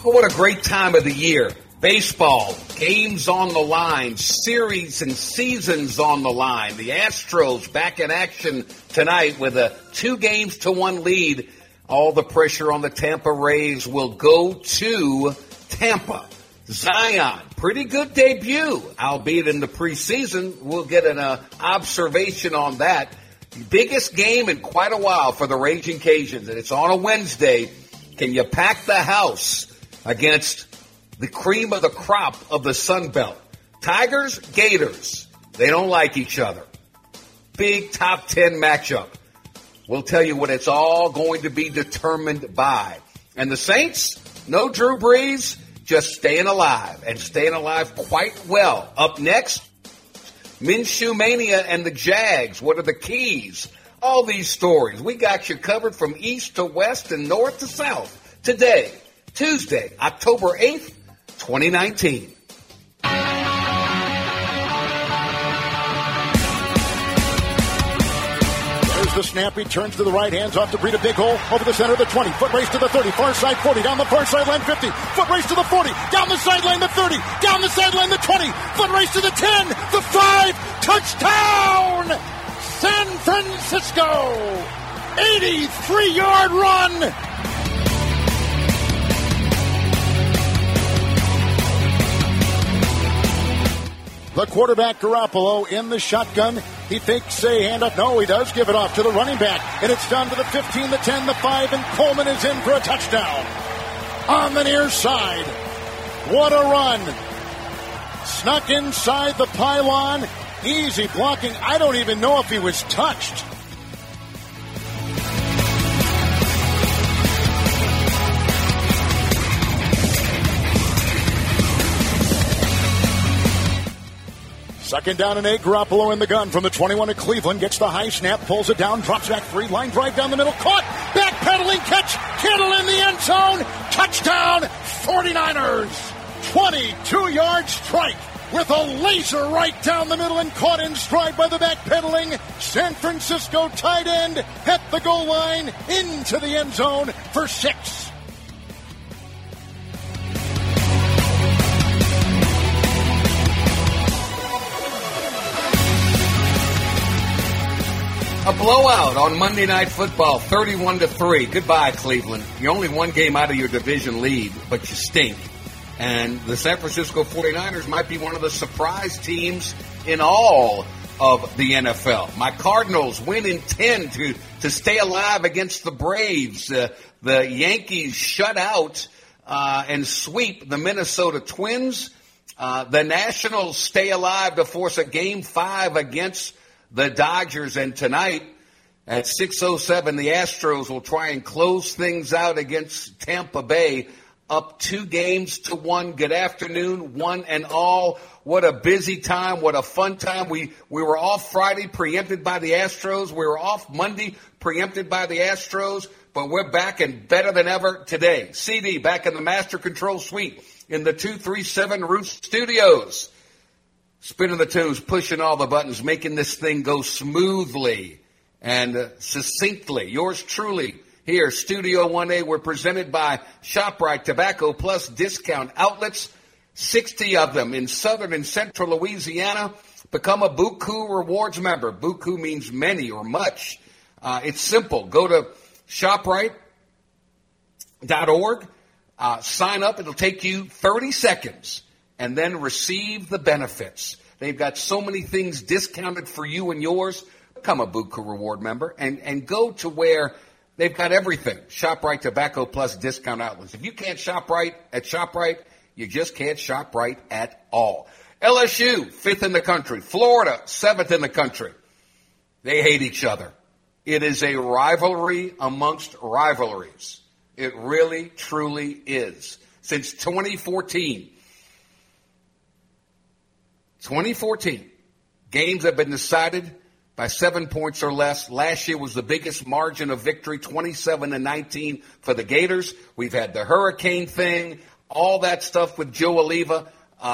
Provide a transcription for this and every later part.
What a great time of the year. Baseball, games on the line, series and seasons on the line. The Astros back in action tonight with a 2-1 lead. All the pressure on the Tampa Rays will go to Tampa. Zion, pretty good debut, albeit in the preseason. We'll get an observation on that. Biggest game in quite a while for the Raging Cajuns, and it's on a Wednesday. Can you pack the house against the cream of the crop of the Sun Belt? Tigers, Gators, they don't like each other. Big top 10 matchup. We'll tell you what it's all going to be determined by. And the Saints, no Drew Brees, just staying alive, and staying alive quite well. Up next, Minshew Mania and the Jags. What are the keys? All these stories. We got you covered from east to west and north to south. Today, Tuesday, October 8th, 2019. The snap, he turns to the right, hands off to Breida, big hole, over the center of the 20, foot race to the 30, far side 40, down the far sideline 50, foot race to the 40, down the sideline the 30, down the sideline the 20, foot race to the 10, the 5, touchdown! San Francisco! 83-yard run! The quarterback, Garoppolo, in the shotgun. He fakes a handoff. No, he does give it off to the running back. And it's down to the 15, the 10, the 5, and Coleman is in for a touchdown. On the near side. What a run. Snuck inside the pylon. Easy blocking. I don't even know if he was touched. Second down and 8, Garoppolo in the gun from the 21 of Cleveland. Gets the high snap, pulls it down, drops back 3, line drive down the middle. Caught, backpedaling catch, Kittle in the end zone. Touchdown, 49ers. 22-yard strike with a laser right down the middle and caught in stride by the backpedaling San Francisco tight end at the goal line into the end zone for 6. A blowout on Monday Night Football, 31-3. Goodbye, Cleveland. You're only one game out of your division lead, but you stink. And the San Francisco 49ers might be one of the surprise teams in all of the NFL. My Cardinals win in 10 to stay alive against the Braves. The Yankees shut out and sweep the Minnesota Twins. The Nationals stay alive to force a Game 5 against the Dodgers, and tonight at 6:07, the Astros will try and close things out against Tampa Bay, up 2-1. Good afternoon, one and all. What a busy time. What a fun time. We were off Friday, preempted by the Astros. We were off Monday, preempted by the Astros, but we're back and better than ever today. CD back in the Master Control Suite in the 237 Roof Studios. Spinning the tunes, pushing all the buttons, making this thing go smoothly and succinctly. Yours truly here, Studio 1A. We're presented by ShopRite Tobacco Plus Discount Outlets, 60 of them in southern and central Louisiana. Become a Buku Rewards member. Buku means many or much. It's simple. Go to ShopRite.org, sign up. It'll take you 30 seconds. And then receive the benefits. They've got so many things discounted for you and yours. Become a Buku Reward member and go to where they've got everything. ShopRite Tobacco Plus Discount Outlets. If you can't shop right at ShopRite, you just can't shop right at all. LSU, 5th in the country. Florida, 7th in the country. They hate each other. It is a rivalry amongst rivalries. It really, truly is. Since 2014, games have been decided by 7 points or less. Last year was the biggest margin of victory, 27-19 for the Gators. We've had the hurricane thing, all that stuff with Joe Oliva.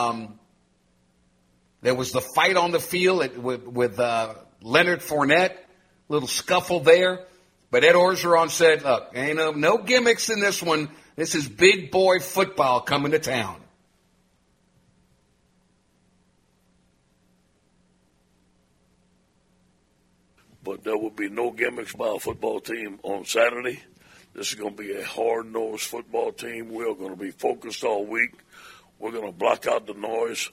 There was the fight on the field with Leonard Fournette, little scuffle there. But Ed Orgeron said, look, ain't no gimmicks in this one. This is big boy football coming to town. But there will be no gimmicks by a football team on Saturday. This is going to be a hard-nosed football team. We are going to be focused all week. We're going to block out the noise.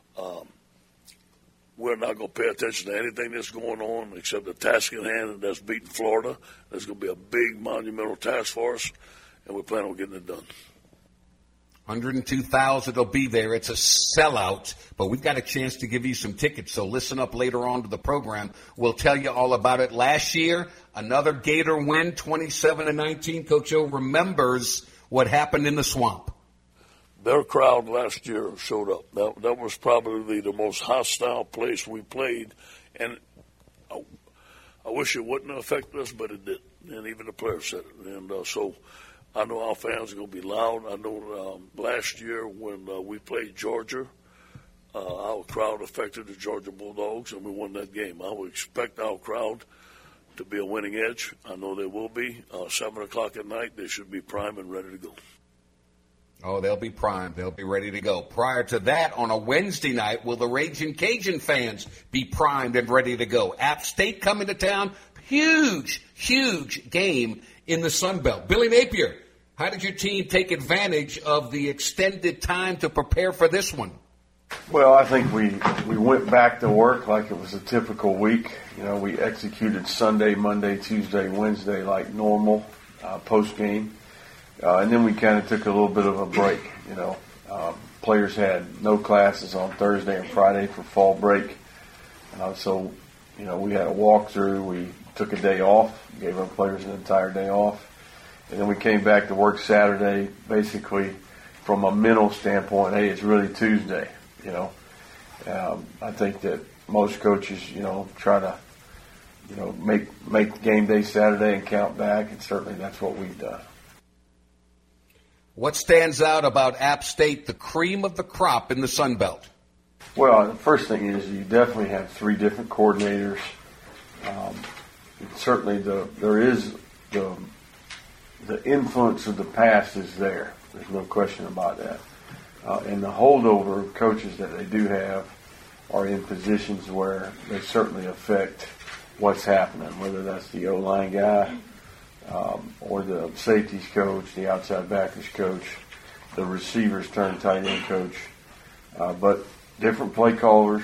We're not going to pay attention to anything that's going on except the task at hand, and that's beating Florida. There's going to be a big, monumental task for us, and we're planning on getting it done. 102,000 will be there. It's a sellout, but we've got a chance to give you some tickets, so listen up later on to the program. We'll tell you all about it. Last year, another Gator win, 27-19. Coach O remembers what happened in the Swamp. Their crowd last year showed up. That was probably the most hostile place we played, and I wish it wouldn't have affected us, but it did, and even the players said it. And so I know our fans are going to be loud. I know last year when we played Georgia, our crowd affected the Georgia Bulldogs, and we won that game. I would expect our crowd to be a winning edge. I know they will be. 7 o'clock at night, they should be primed and ready to go. Oh, they'll be primed. They'll be ready to go. Prior to that, on a Wednesday night, will the Ragin' Cajun fans be primed and ready to go? App State coming to town. Huge, huge game in the Sun Belt. Billy Napier, how did your team take advantage of the extended time to prepare for this one? Well, I think we went back to work like it was a typical week. You know, we executed Sunday, Monday, Tuesday, Wednesday like normal post-game. And then we kind of took a little bit of a break, you know. Players had no classes on Thursday and Friday for fall break. So, you know, we had a walkthrough. We took a day off, gave our players an entire day off. And then we came back to work Saturday, basically from a mental standpoint, hey, it's really Tuesday, you know. I think that most coaches, you know, try to, you know, make game day Saturday and count back, and certainly that's what we've done. What stands out about App State, the cream of the crop in the Sun Belt? Well, the first thing is you definitely have 3 different coordinators. Certainly there is the influence of the past is there. There's no question about that. And the holdover coaches that they do have are in positions where they certainly affect what's happening, whether that's the O-line guy, or the safeties coach, the outside backers coach, the receivers turned tight end coach, but different play callers.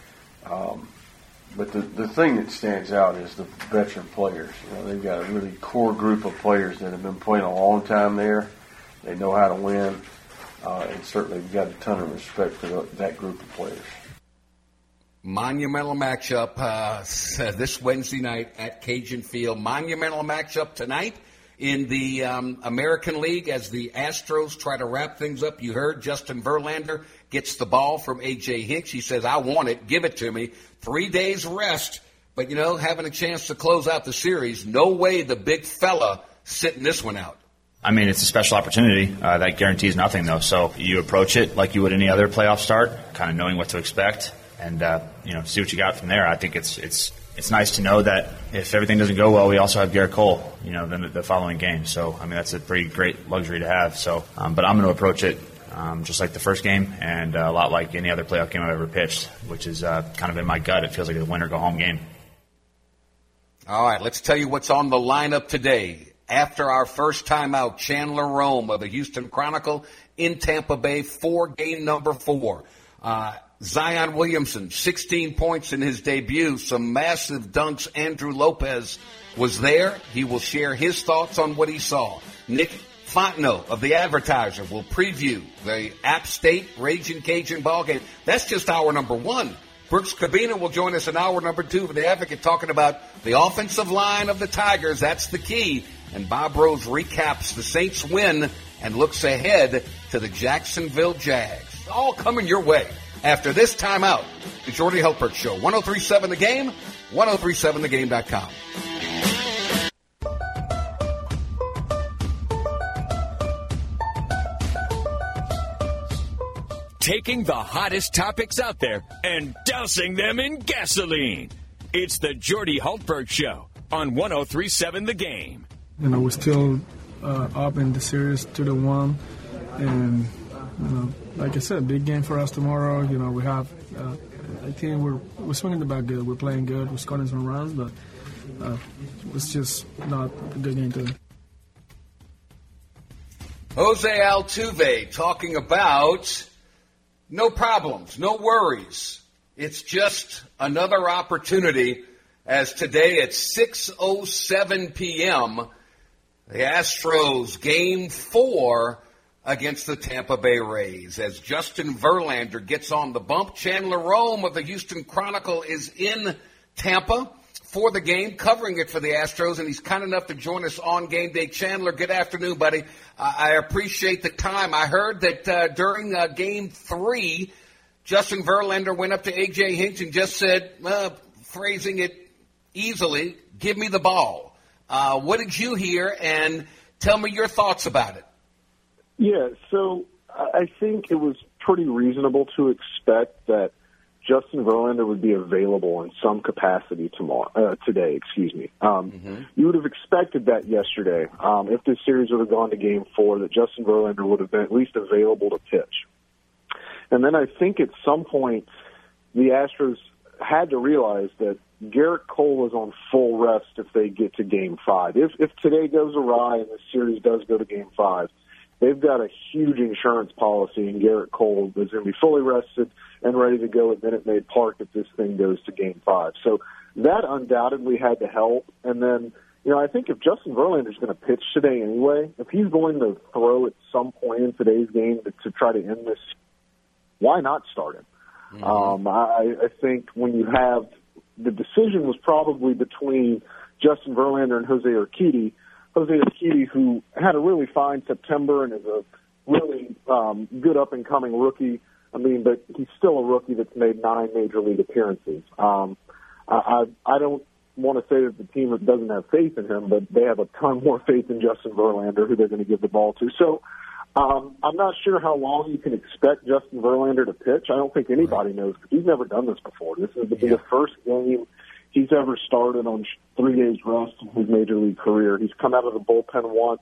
But the thing that stands out is the veteran players. You know, they've got a really core group of players that have been playing a long time there. They know how to win, and certainly we've got a ton of respect for that group of players. Monumental matchup this Wednesday night at Cajun Field. Monumental matchup tonight in the American League as the Astros try to wrap things up. You heard Justin Verlander gets the ball from A.J. Hinch. He says, I want it. Give it to me. 3 days rest. But, you know, having a chance to close out the series, no way the big fella sitting this one out. I mean, it's a special opportunity. That guarantees nothing, though. So you approach it like you would any other playoff start, kind of knowing what to expect. And, you know, see what you got from there. I think it's nice to know that if everything doesn't go well, we also have Garrett Cole, you know, the following game. So, I mean, that's a pretty great luxury to have. So, but I'm going to approach it just like the first game and a lot like any other playoff game I've ever pitched, which is kind of in my gut. It feels like a win-or-go-home game. All right, let's tell you what's on the lineup today. After our first time out, Chandler Rome of the Houston Chronicle in Tampa Bay for game number 4. Zion Williamson, 16 points in his debut, some massive dunks. Andrew Lopez was there. He will share his thoughts on what he saw. Nick Fontenot of The Advertiser will preview the App State Ragin' Cajun ballgame. That's just hour number 1. Brooks Cabina will join us in hour number 2 for The Advocate, talking about the offensive line of the Tigers. That's the key. And Bob Rose recaps the Saints win and looks ahead to the Jacksonville Jags. All coming your way after this timeout. The Jordy Hultberg Show, 103.7 The Game, 103.7thegame.com. Taking the hottest topics out there and dousing them in gasoline. It's the Jordy Hultberg Show on 103.7 The Game. You know, we're still up in the series 2-1, and like I said, big game for us tomorrow. We have. I think we're swinging the bat good. We're playing good. We're scoring some runs, but it's just not a good game today. Jose Altuve talking about no problems, no worries. It's just another opportunity, as today at 6:07 p.m., the Astros Game 4 against the Tampa Bay Rays. As Justin Verlander gets on the bump, Chandler Rome of the Houston Chronicle is in Tampa for the game, covering it for the Astros, and he's kind enough to join us on game day. Chandler, good afternoon, buddy. I appreciate the time. I heard that during Game 3, Justin Verlander went up to A.J. Hinch and just said, phrasing it easily, give me the ball. What did you hear, and tell me your thoughts about it. Yeah, so I think it was pretty reasonable to expect that Justin Verlander would be available in some capacity today. You would have expected that yesterday. If this series would have gone to Game 4, that Justin Verlander would have been at least available to pitch. And then I think at some point the Astros had to realize that Garrett Cole is on full rest if they get to Game 5. If today goes awry and the series does go to Game 5, they've got a huge insurance policy, and Garrett Cole is going to be fully rested and ready to go at Minute Maid Park if this thing goes to Game 5. So that undoubtedly had to help. And then, I think if Justin Verlander is going to pitch today anyway, if he's going to throw at some point in today's game to try to end this, why not start him? Mm-hmm. I think when you have the decision was probably between Justin Verlander and Jose Urquidy. Jose Urquidy, who had a really fine September and is a really good up-and-coming rookie. But he's still a rookie that's made 9 major league appearances. I don't want to say that the team doesn't have faith in him, but they have a ton more faith in Justin Verlander, who they're going to give the ball to. So I'm not sure how long you can expect Justin Verlander to pitch. I don't think anybody knows, because he's never done this before. This is the first game he's ever started on 3 days rest in his major league career. He's come out of the bullpen once.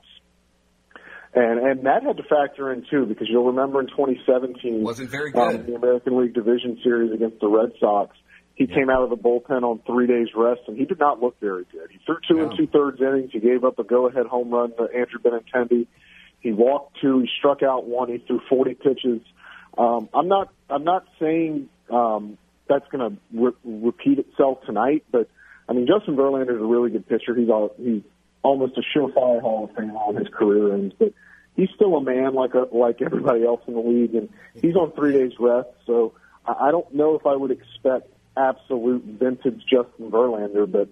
And that had to factor in, too, because you'll remember in 2017, wasn't very good. The American League Division Series against the Red Sox, he came out of the bullpen on 3 days rest, and he did not look very good. He threw 2 2/3 innings. He gave up a go-ahead home run to Andrew Benintendi. He walked 2. He struck out 1. He threw 40 pitches. I'm not saying that's going to repeat itself tonight, but Justin Verlander is a really good pitcher. He's almost a surefire Hall of Fame on his career ends, but he's still a man like everybody else in the league, and he's on 3 days rest. So I don't know if I would expect absolute vintage Justin Verlander, but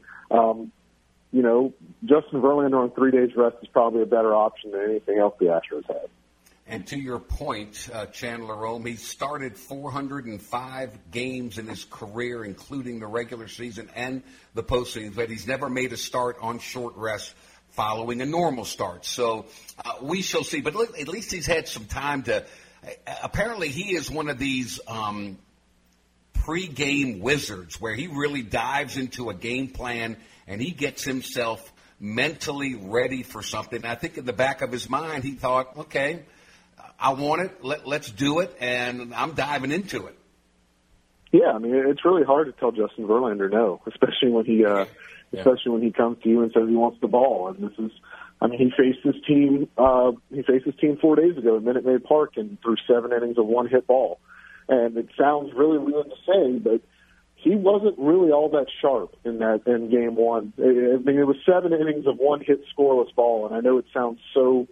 Justin Verlander on 3 days rest is probably a better option than anything else the Astros have. And to your point, Chandler Rome, he started 405 games in his career, including the regular season and the postseason, but he's never made a start on short rest following a normal start. So we shall see. But look, at least he's had some time to apparently he is one of these pre-game wizards where he really dives into a game plan and he gets himself mentally ready for something. I think in the back of his mind he thought, okay, I want it. Let's do it, and I'm diving into it. Yeah, it's really hard to tell Justin Verlander no, especially when he comes to you and says he wants the ball. And this is, he faced this team. He faced this team 4 days ago at Minute Maid Park and threw 7 innings of 1-hit ball. And it sounds really weird to say, but he wasn't really all that sharp in Game 1. It was 7 innings of 1-hit scoreless ball, and I know it sounds so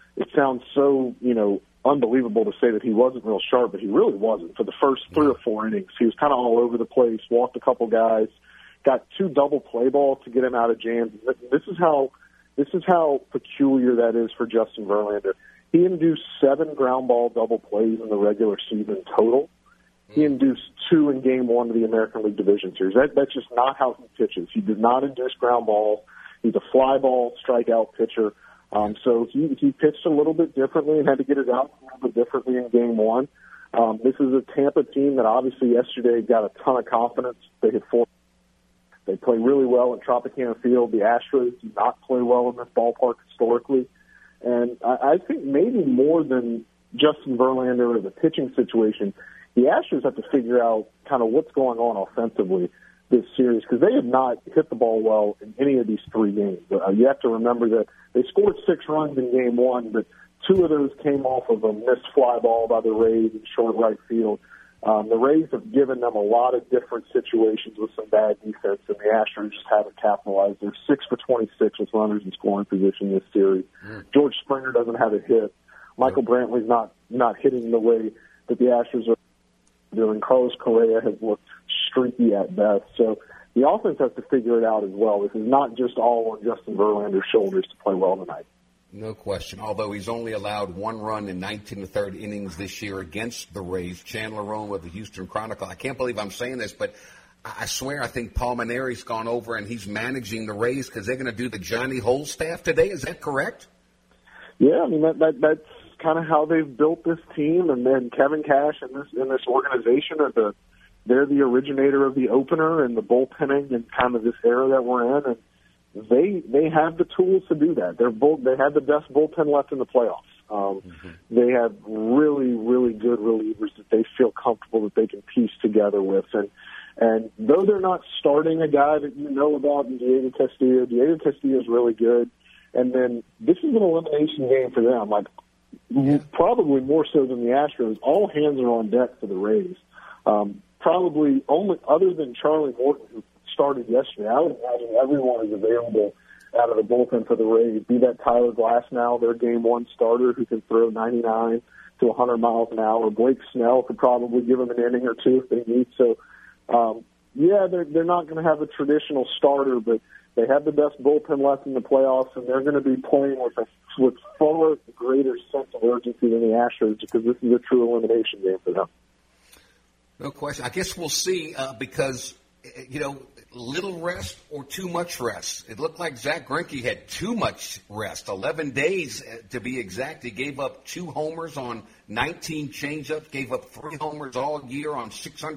unbelievable to say that he wasn't real sharp, but he really wasn't. For the first 3 or 4 innings, he was kind of all over the place, walked a couple guys, got 2 double play balls to get him out of jams. This is how peculiar that is for Justin Verlander. He induced 7 ground ball double plays in the regular season total. He induced 2 in Game 1 of the American League Division Series. That's just not how he pitches. He did not induce ground balls. He's a fly ball strikeout pitcher. So he pitched a little bit differently and had to get it out a little bit differently in Game 1. This is a Tampa team that obviously yesterday got a ton of confidence. They play really well at Tropicana Field. The Astros do not play well in this ballpark historically. And I think maybe more than Justin Verlander or the pitching situation, the Astros have to figure out kind of what's going on offensively this series, because they have not hit the ball well in any of these three games. You have to remember that they scored 6 runs in game one, but 2 of those came off of a missed fly ball by the Rays in short right field. The Rays have given them a lot of different situations with some bad defense, and the Astros just haven't capitalized. They're 6 for 26 with runners in scoring position this series. George Springer doesn't have a hit. Michael Brantley's not hitting the way that the Astros are doing. Carlos Correa has looked streaky at best. So the offense has to figure it out as well. This is not just all on Justin Verlander's shoulders to play well tonight. No question. Although he's only allowed 1 run in 19 1/3 innings this year against the Rays. Chandler Roan with the Houston Chronicle. I can't believe I'm saying this, but I swear I think Paul Maneri's gone over and he's managing the Rays because they're going to do the Johnny Hole staff today. Is that correct? Yeah, I mean that's kind of how they've built this team, and then Kevin Cash and this organization they're the originator of the opener and the bullpenning and kind of this era that we're in, and they have the tools to do that. They have the best bullpen left in the playoffs. They have really, really good relievers that they feel comfortable that they can piece together with, and though they're not starting a guy that you know about in Diego Castillo is really good, and then this is an elimination game for them. Like, probably more so than the Astros, all hands are on deck for the Rays. Probably only other than Charlie Morton, who started yesterday, I would imagine everyone is available out of the bullpen for the Rays, be that Tyler Glasnow, their game one starter who can throw 99 to 100 miles an hour. Blake Snell could probably give them an inning or two if they need. So, they're not going to have a traditional starter, but they have the best bullpen left in the playoffs, and they're going to be playing with far greater sense of urgency than the Astros because this is a true elimination game for them. No question. I guess we'll see because, little rest or too much rest. It looked like Zach Greinke had too much rest, 11 days to be exact. He gave up 2 homers on 19 changeups, gave up 3 homers all year on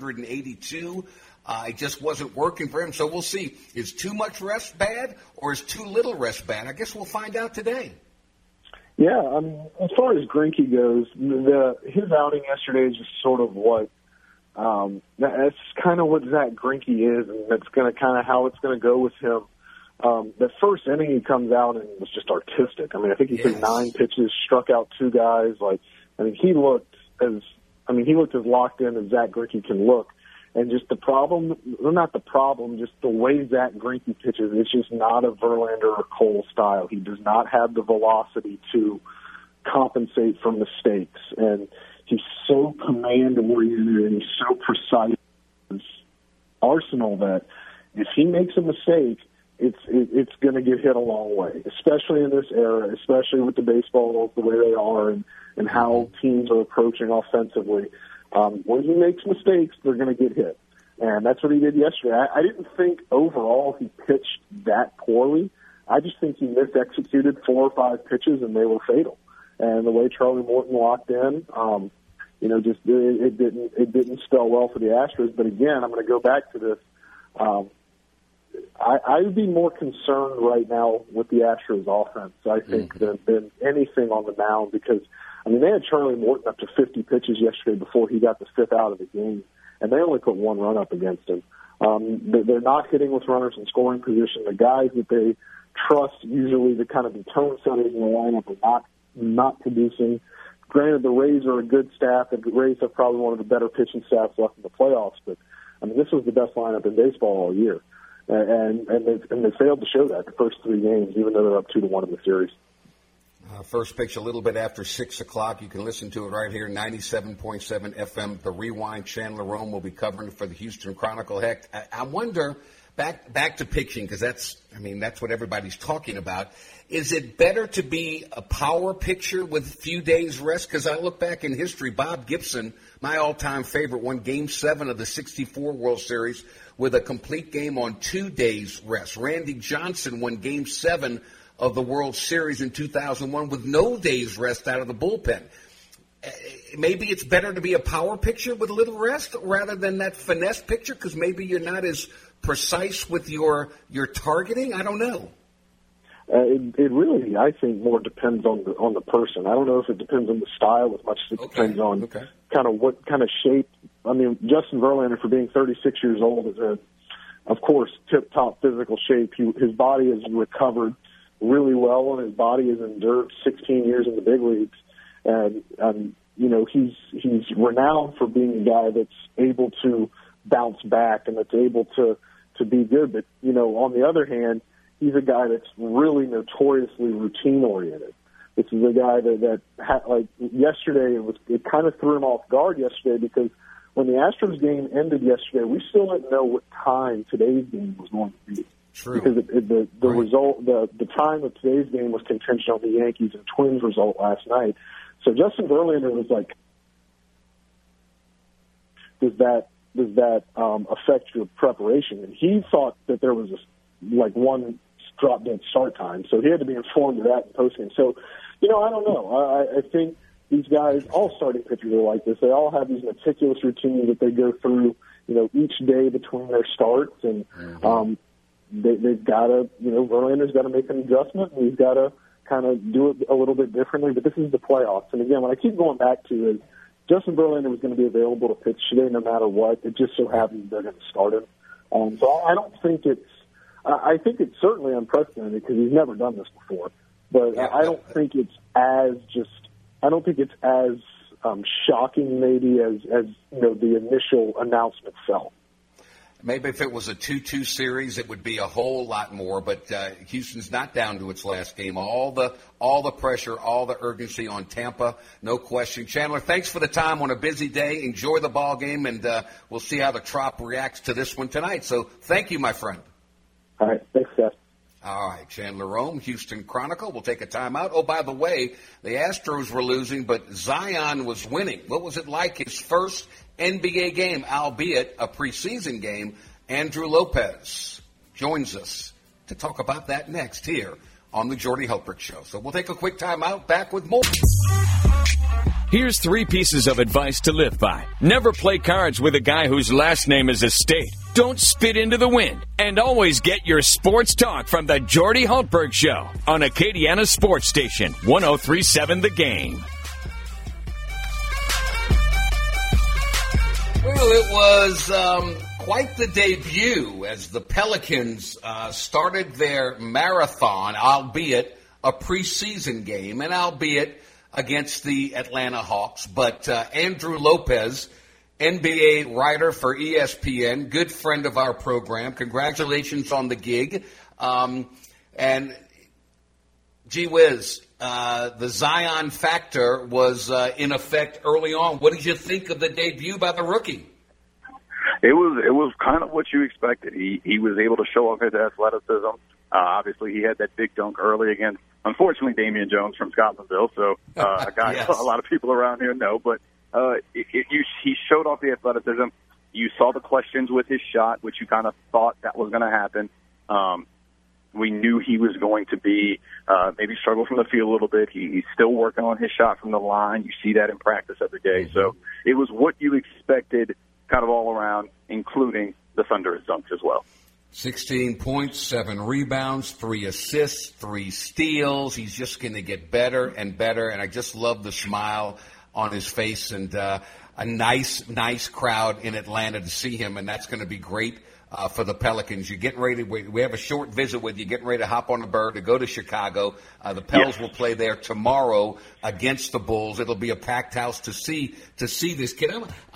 682. It just wasn't working for him. So we'll see. Is too much rest bad or is too little rest bad? I guess we'll find out today. Yeah, as far as Greinke goes, his outing yesterday is just sort of what that's kind of what Zach Greinke is, and that's going to kind of how it's going to go with him. The first inning he comes out and was just artistic. I mean, I think he threw 9 pitches, struck out 2 guys. He looked as locked in as Zach Greinke can look. And just just the way Zach Greinke pitches, it's just not a Verlander or Cole style. He does not have the velocity to compensate for mistakes. And he's so command-oriented and he's so precise in his arsenal that if he makes a mistake, it's going to get hit a long way, especially in this era, especially with the baseballs the way they are and how teams are approaching offensively. When he makes mistakes, they're going to get hit. And that's what he did yesterday. I didn't think overall he pitched that poorly. I just think he mis-executed 4 or 5 pitches, and they were fatal. And the way Charlie Morton locked in, it didn't spell well for the Astros. But again, I'm going to go back to this. I would be more concerned right now with the Astros offense, I think, than anything on the mound because, they had Charlie Morton up to 50 pitches yesterday before he got the 5th out of the game, and they only put 1 run up against him. They're not hitting with runners in scoring position. The guys that they trust usually to kind of be tone setters in the lineup are not producing. Granted, the Rays are a good staff. The Rays have probably one of the better pitching staffs left in the playoffs, but this was the best lineup in baseball all year. And they failed to show that the first 3 games, even though they're up 2-1 in the series. First pitch a little bit after 6 o'clock. You can listen to it right here, 97.7 FM. The Rewind. Chandler Roan will be covering for the Houston Chronicle. Heck, I wonder, back to pitching, because that's what everybody's talking about. Is it better to be a power pitcher with a few days rest? Because I look back in history, Bob Gibson, my all-time favorite, won Game 7 of the '64 World Series with a complete game on 2 days rest. Randy Johnson won Game 7 of the World Series in 2001 with no days rest out of the bullpen. Maybe it's better to be a power pitcher with a little rest rather than that finesse pitcher because maybe you're not as precise with your targeting. I don't know. It really, I think, more depends on the person. I don't know if it depends on the style as much as it depends on kind of what kind of shape. I mean, Justin Verlander, for being 36 years old, is in, of course, tip-top physical shape. His body has recovered really well, and his body has endured 16 years in the big leagues. And he's renowned for being a guy that's able to bounce back and that's able to be good. But, on the other hand, he's a guy that's really notoriously routine-oriented. This is a guy that yesterday, it kind of threw him off guard yesterday because when the Astros game ended yesterday, we still didn't know what time today's game was going to be. True. Because the result, the time of today's game was contingent on the Yankees and Twins result last night. So Justin Verlander was like, does that affect your preparation? And he thought that there was one drop dead start time, so he had to be informed of that in postgame. So, I don't know. I think these guys, all starting pitchers are like this. They all have these meticulous routines that they go through, each day between their starts, and they've got to, Verlander's got to make an adjustment, and he's got to kind of do it a little bit differently. But this is the playoffs, and again, what I keep going back to is Justin Verlander was going to be available to pitch today no matter what. It just so happens they're going to start him. So I don't think I think it's certainly unprecedented because he's never done this before. But I don't think it's as shocking maybe as the initial announcement felt. Maybe if it was a 2-2 series, it would be a whole lot more. But Houston's not down to its last game. All the pressure, all the urgency on Tampa, no question. Chandler, thanks for the time on a busy day. Enjoy the ball game, and we'll see how the Trop reacts to this one tonight. So thank you, my friend. All right, thanks, Seth. All right, Chandler Rome, Houston Chronicle. We'll take a timeout. Oh, by the way, the Astros were losing, but Zion was winning. What was it like his first NBA game, albeit a preseason game? Andrew Lopez joins us to talk about that next here on the Jordy Hultberg Show. So we'll take a quick timeout. Back with more. Here's 3 pieces of advice to live by. Never play cards with a guy whose last name is Estate. Don't spit into the wind. And always get your sports talk from the Jordy Hultberg Show on Acadiana Sports Station, 103.7 The Game. Well, it was quite the debut as the Pelicans started their marathon, albeit a preseason game, and albeit against the Atlanta Hawks. But Andrew Lopez, NBA writer for ESPN, good friend of our program. Congratulations on the gig. And gee whiz, the Zion factor was in effect early on. What did you think of the debut by the rookie? It was kind of what you expected. He was able to show off his athleticism. Obviously, he had that big dunk early against, unfortunately, Damian Jones from Scotlandville. So a guy Yes. a lot of people around here know. But he showed off the athleticism. You saw the questions with his shot, which you kind of thought that was going to happen. We knew he was going to be maybe struggle from the field a little bit. He's still working on his shot from the line. You see that in practice every day. Mm-hmm. So it was what you expected kind of all around, including the thunderous dunks as well. 16 points, 7 rebounds, 3 assists, 3 steals. He's just going to get better and better, and I just love the smile on his face, and a nice crowd in Atlanta to see him, and that's going to be great for the Pelicans. You're getting ready. We have a short visit with you, getting ready to hop on a bird to go to Chicago. The Pels will play there tomorrow against the Bulls. It'll be a packed house to see this kid.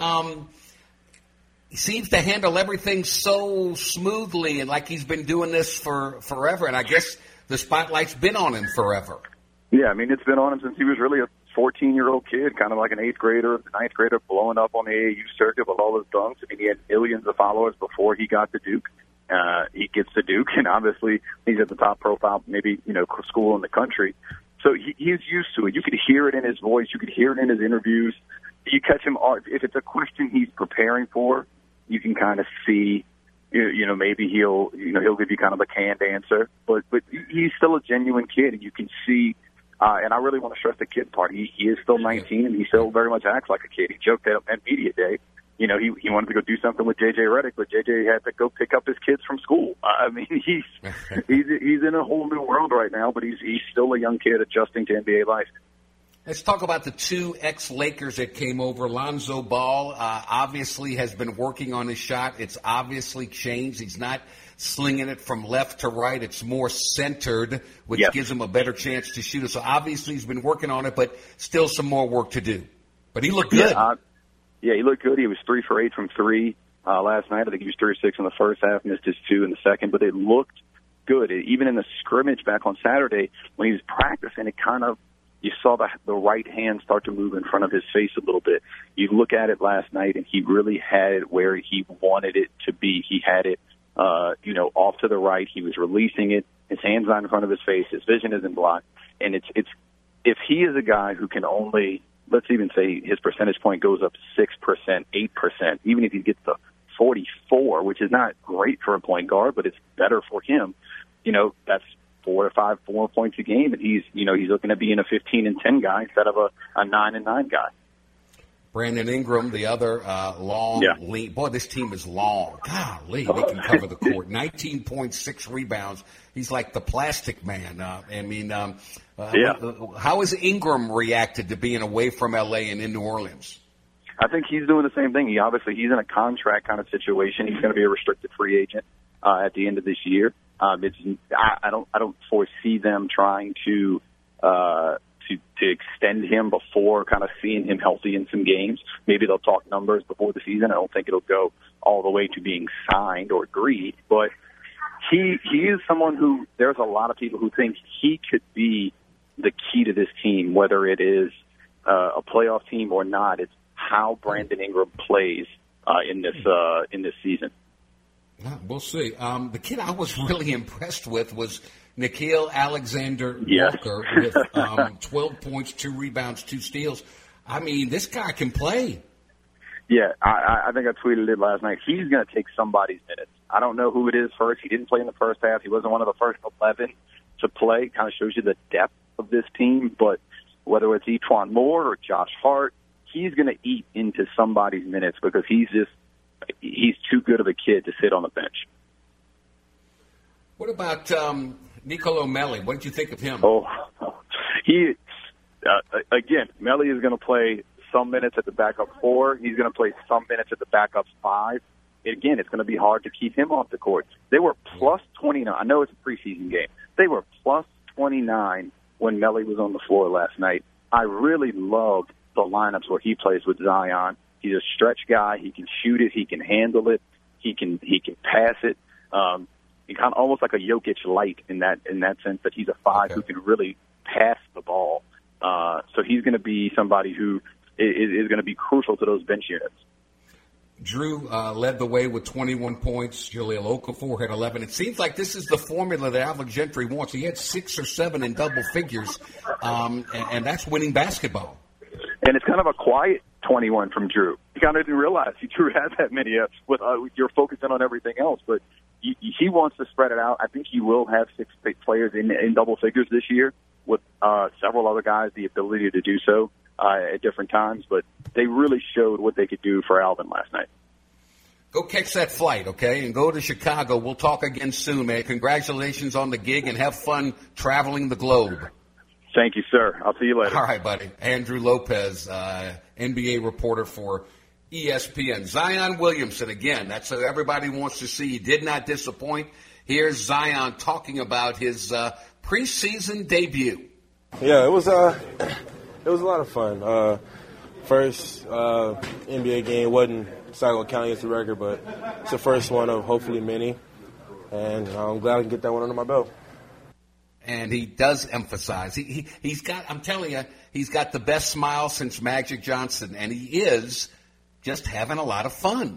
He seems to handle everything so smoothly and like he's been doing this for forever. And I guess the spotlight's been on him forever. Yeah, I mean, it's been on him since he was really a 14-year-old kid, kind of like an 8th grader, 9th grader, blowing up on the AAU circuit with all his dunks. I mean, he had millions of followers before he got to Duke. He gets to Duke, and obviously he's at the top profile, maybe, school in the country. So he's used to it. You could hear it in his voice. You could hear it in his interviews. You catch him, if it's a question he's preparing for, you can kind of see, maybe he'll give you kind of a canned answer, but he's still a genuine kid, and you can see, and I really want to stress the kid part. He is still 19, and he still very much acts like a kid. He joked at media day you know, he wanted to go do something with J.J. Redick, but J.J. had to go pick up his kids from school. I mean, he's in a whole new world right now, but he's still a young kid adjusting to NBA life. Let's talk about the two ex-Lakers that came over. Lonzo Ball obviously has been working on his shot. It's obviously changed. He's not slinging it from left to right. It's more centered, which gives him a better chance to shoot it. So obviously he's been working on it, but still some more work to do. But he looked good. Yeah, he looked good. He was 3 for 8 from 3 last night. I think he was 3 or 6 in the first half, missed his 2 in the second, but it looked good. Even in the scrimmage back on Saturday, when he was practicing, it kind of, you saw the right hand start to move in front of his face a little bit. You look at it last night, and he really had it where he wanted it to be. He had it, off to the right. He was releasing it. His hand's not in front of his face. His vision isn't blocked. And it's if he is a guy who can only, let's even say his percentage point goes up 6%, 8%, even if he gets to 44, which is not great for a point guard, but it's better for him. You know, that's 4 or 5 more points a game, and he's looking to be in a 15-10 guy instead of a 9-9 guy. Brandon Ingram, the other lean. Boy, this team is long. Golly, they can cover the court. 19.6 rebounds. He's like the plastic man. How has Ingram reacted to being away from L.A. and in New Orleans? I think he's doing the same thing. He's in a contract kind of situation. He's going to be a restricted free agent at the end of this year. I don't foresee them trying to extend him before kind of seeing him healthy in some games. Maybe they'll talk numbers before the season. I don't think it'll go all the way to being signed or agreed, but he is someone who there's a lot of people who think he could be the key to this team, whether it is a playoff team or not. It's how Brandon Ingram plays in this season. We'll see. The kid I was really impressed with was Nickeil Alexander-Walker with 12 points, 2 rebounds, 2 steals. I mean, this guy can play. Yeah, I think I tweeted it last night. He's going to take somebody's minutes. I don't know who it is first. He didn't play in the first half. He wasn't one of the first 11 to play. Kind of shows you the depth of this team. But whether it's E'Twaun Moore or Josh Hart, he's going to eat into somebody's minutes because he's too good of a kid to sit on the bench. What about Nicolo Melli? What did you think of him? Again, Melli is going to play some minutes at the backup 4. He's going to play some minutes at the backup 5. Again, it's going to be hard to keep him off the court. They were plus 29. I know it's a preseason game. They were plus 29 when Melli was on the floor last night. I really loved the lineups where he plays with Zion. He's a stretch guy. He can shoot it. He can handle it. He can pass it. He kind of almost like a Jokic light in that sense that he's a 5 who can really pass the ball. So he's going to be somebody who is going to be crucial to those bench units. Drew led the way with 21 points. Jahlil Okafor had 11. It seems like this is the formula that Alvin Gentry wants. He had 6 or 7 in double figures, and that's winning basketball. And it's kind of a quiet 21 from Drew. You kind of didn't realize Drew had that many. You're focusing on everything else, but he wants to spread it out. I think he will have 6 players in double figures this year with several other guys the ability to do so at different times. But they really showed what they could do for Alvin last night. Go catch that flight, okay, and go to Chicago. We'll talk again soon, man. Congratulations on the gig, and have fun traveling the globe. Thank you, sir. I'll see you later. All right, buddy. Andrew Lopez, NBA reporter for ESPN. Zion Williamson, again, that's what everybody wants to see. He did not disappoint. Here's Zion talking about his preseason debut. Yeah, it was a lot of fun. First NBA game wasn't going to count against the record, but it's the first one of hopefully many, and I'm glad I can get that one under my belt. And he does emphasize. He's got, I'm telling you, he's got the best smile since Magic Johnson, and he is just having a lot of fun.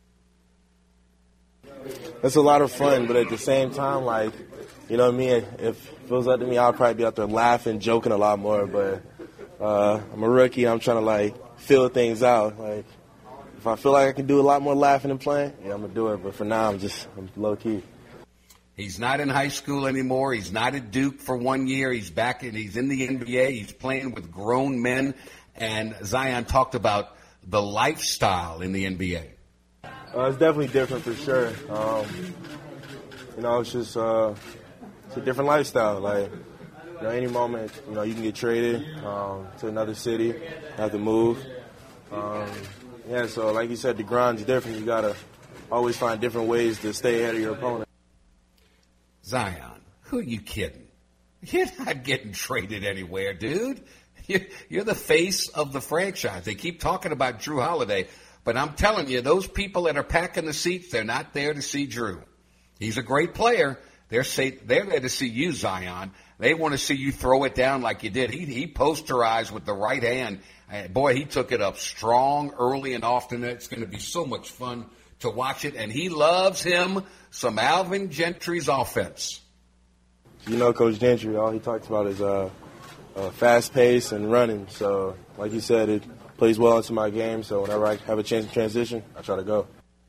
It's a lot of fun, but at the same time, like, you know what I mean? If it was up to me, I'd probably be out there laughing, joking a lot more, but I'm a rookie. I'm trying to, like, feel things out. Like, if I feel like I can do a lot more laughing and playing, yeah, I'm going to do it. But for now, I'm low-key. He's not in high school anymore. He's not at Duke for 1 year. He's back and he's in the NBA. He's playing with grown men. And Zion talked about the lifestyle in the NBA? It's definitely different for sure. It's just it's a different lifestyle. Like, any moment, you can get traded to another city, have to move. So like you said, the grind's different. You got to always find different ways to stay ahead of your opponent. Zion, who are you kidding? You're not getting traded anywhere, dude. You're the face of the franchise. They keep talking about Jrue Holiday, but I'm telling you, those people that are packing the seats, they're not there to see Jrue. He's a great player. They're there to see you, Zion. They want to see you throw it down like you did. He posterized with the right hand. Boy, he took it up strong, early, and often. It's going to be so much fun to watch it. And he loves him some Alvin Gentry's offense. Coach Gentry, all he talks about is fast pace and running. So, like you said, it plays well into my game. So whenever I have a chance to transition, I try to go.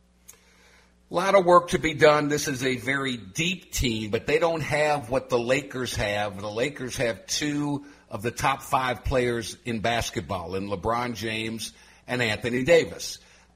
A lot of work to be done. This is a very deep team, but they don't have what the Lakers have. The Lakers have two of the top 5 players in basketball, in LeBron James and Anthony Davis.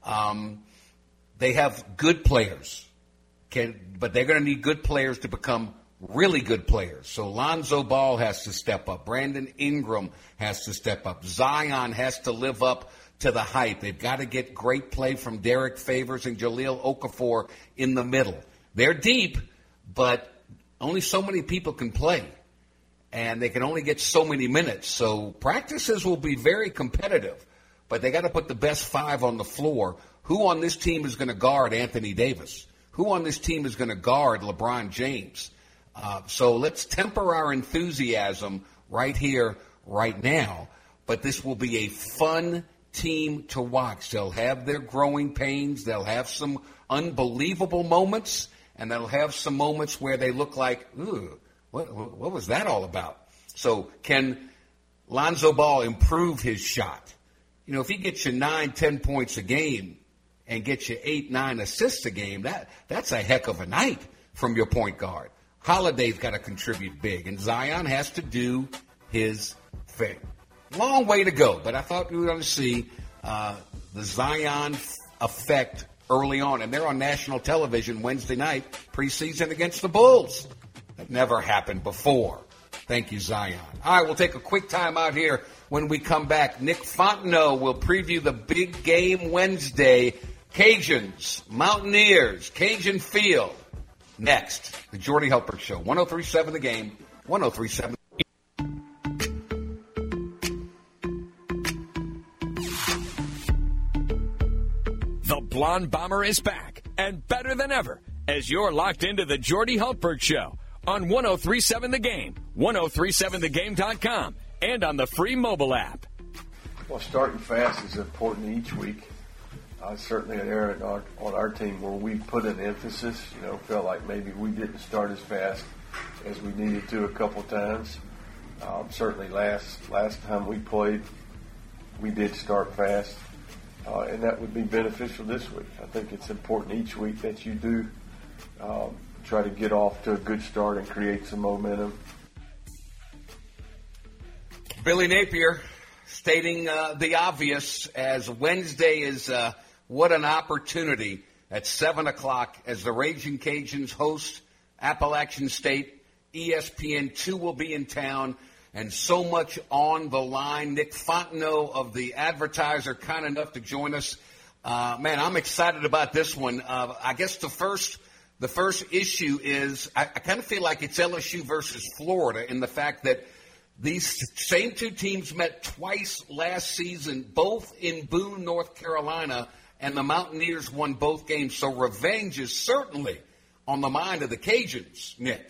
They have good players, but they're going to need good players to become really good players. So Lonzo Ball has to step up. Brandon Ingram has to step up. Zion has to live up to the hype. They've got to get great play from Derek Favors and Jahlil Okafor in the middle. They're deep, but only so many people can play, and they can only get so many minutes. So practices will be very competitive, but they got to put the best 5 on the floor. Who on this team is going to guard Anthony Davis? Who on this team is going to guard LeBron James? So let's temper our enthusiasm right here, right now. But this will be a fun team to watch. They'll have their growing pains. They'll have some unbelievable moments, and they'll have some moments where they look like, ooh, what was that all about? So can Lonzo Ball improve his shot? If he gets you 9-10 points a game and gets you 8-9 assists a game, that's a heck of a night from your point guard. Holiday's got to contribute big, and Zion has to do his thing. Long way to go, but I thought we were going to see the Zion effect early on. And they're on national television Wednesday night, preseason against the Bulls. That never happened before. Thank you, Zion. All right, we'll take a quick time out here. When we come back, Nick Fontenot will preview the big game Wednesday. Cajuns, Mountaineers, Cajun Field. Next, the Jordy Hultberg Show, 103.7 The Game, 103.7. The Blonde Bomber is back, and better than ever, as you're locked into the Jordy Hultberg Show on 103.7 The Game, 103.7thegame.com, and on the free mobile app. Well, starting fast is important each week. Certainly an area on our team where we put an emphasis, felt like maybe we didn't start as fast as we needed to a couple times. Certainly last time we played, we did start fast, and that would be beneficial this week. I think it's important each week that you do try to get off to a good start and create some momentum. Billy Napier stating the obvious, as Wednesday is what an opportunity at 7 o'clock as the Raging Cajuns host Appalachian State. ESPN2 will be in town, and so much on the line. Nick Fontenot of The Advertiser, kind enough to join us. Man, I'm excited about this one. I guess the first issue is I kind of feel like it's LSU versus Florida in the fact that these same two teams met twice last season, both in Boone, North Carolina, and the Mountaineers won both games. So revenge is certainly on the mind of the Cajuns, Nick.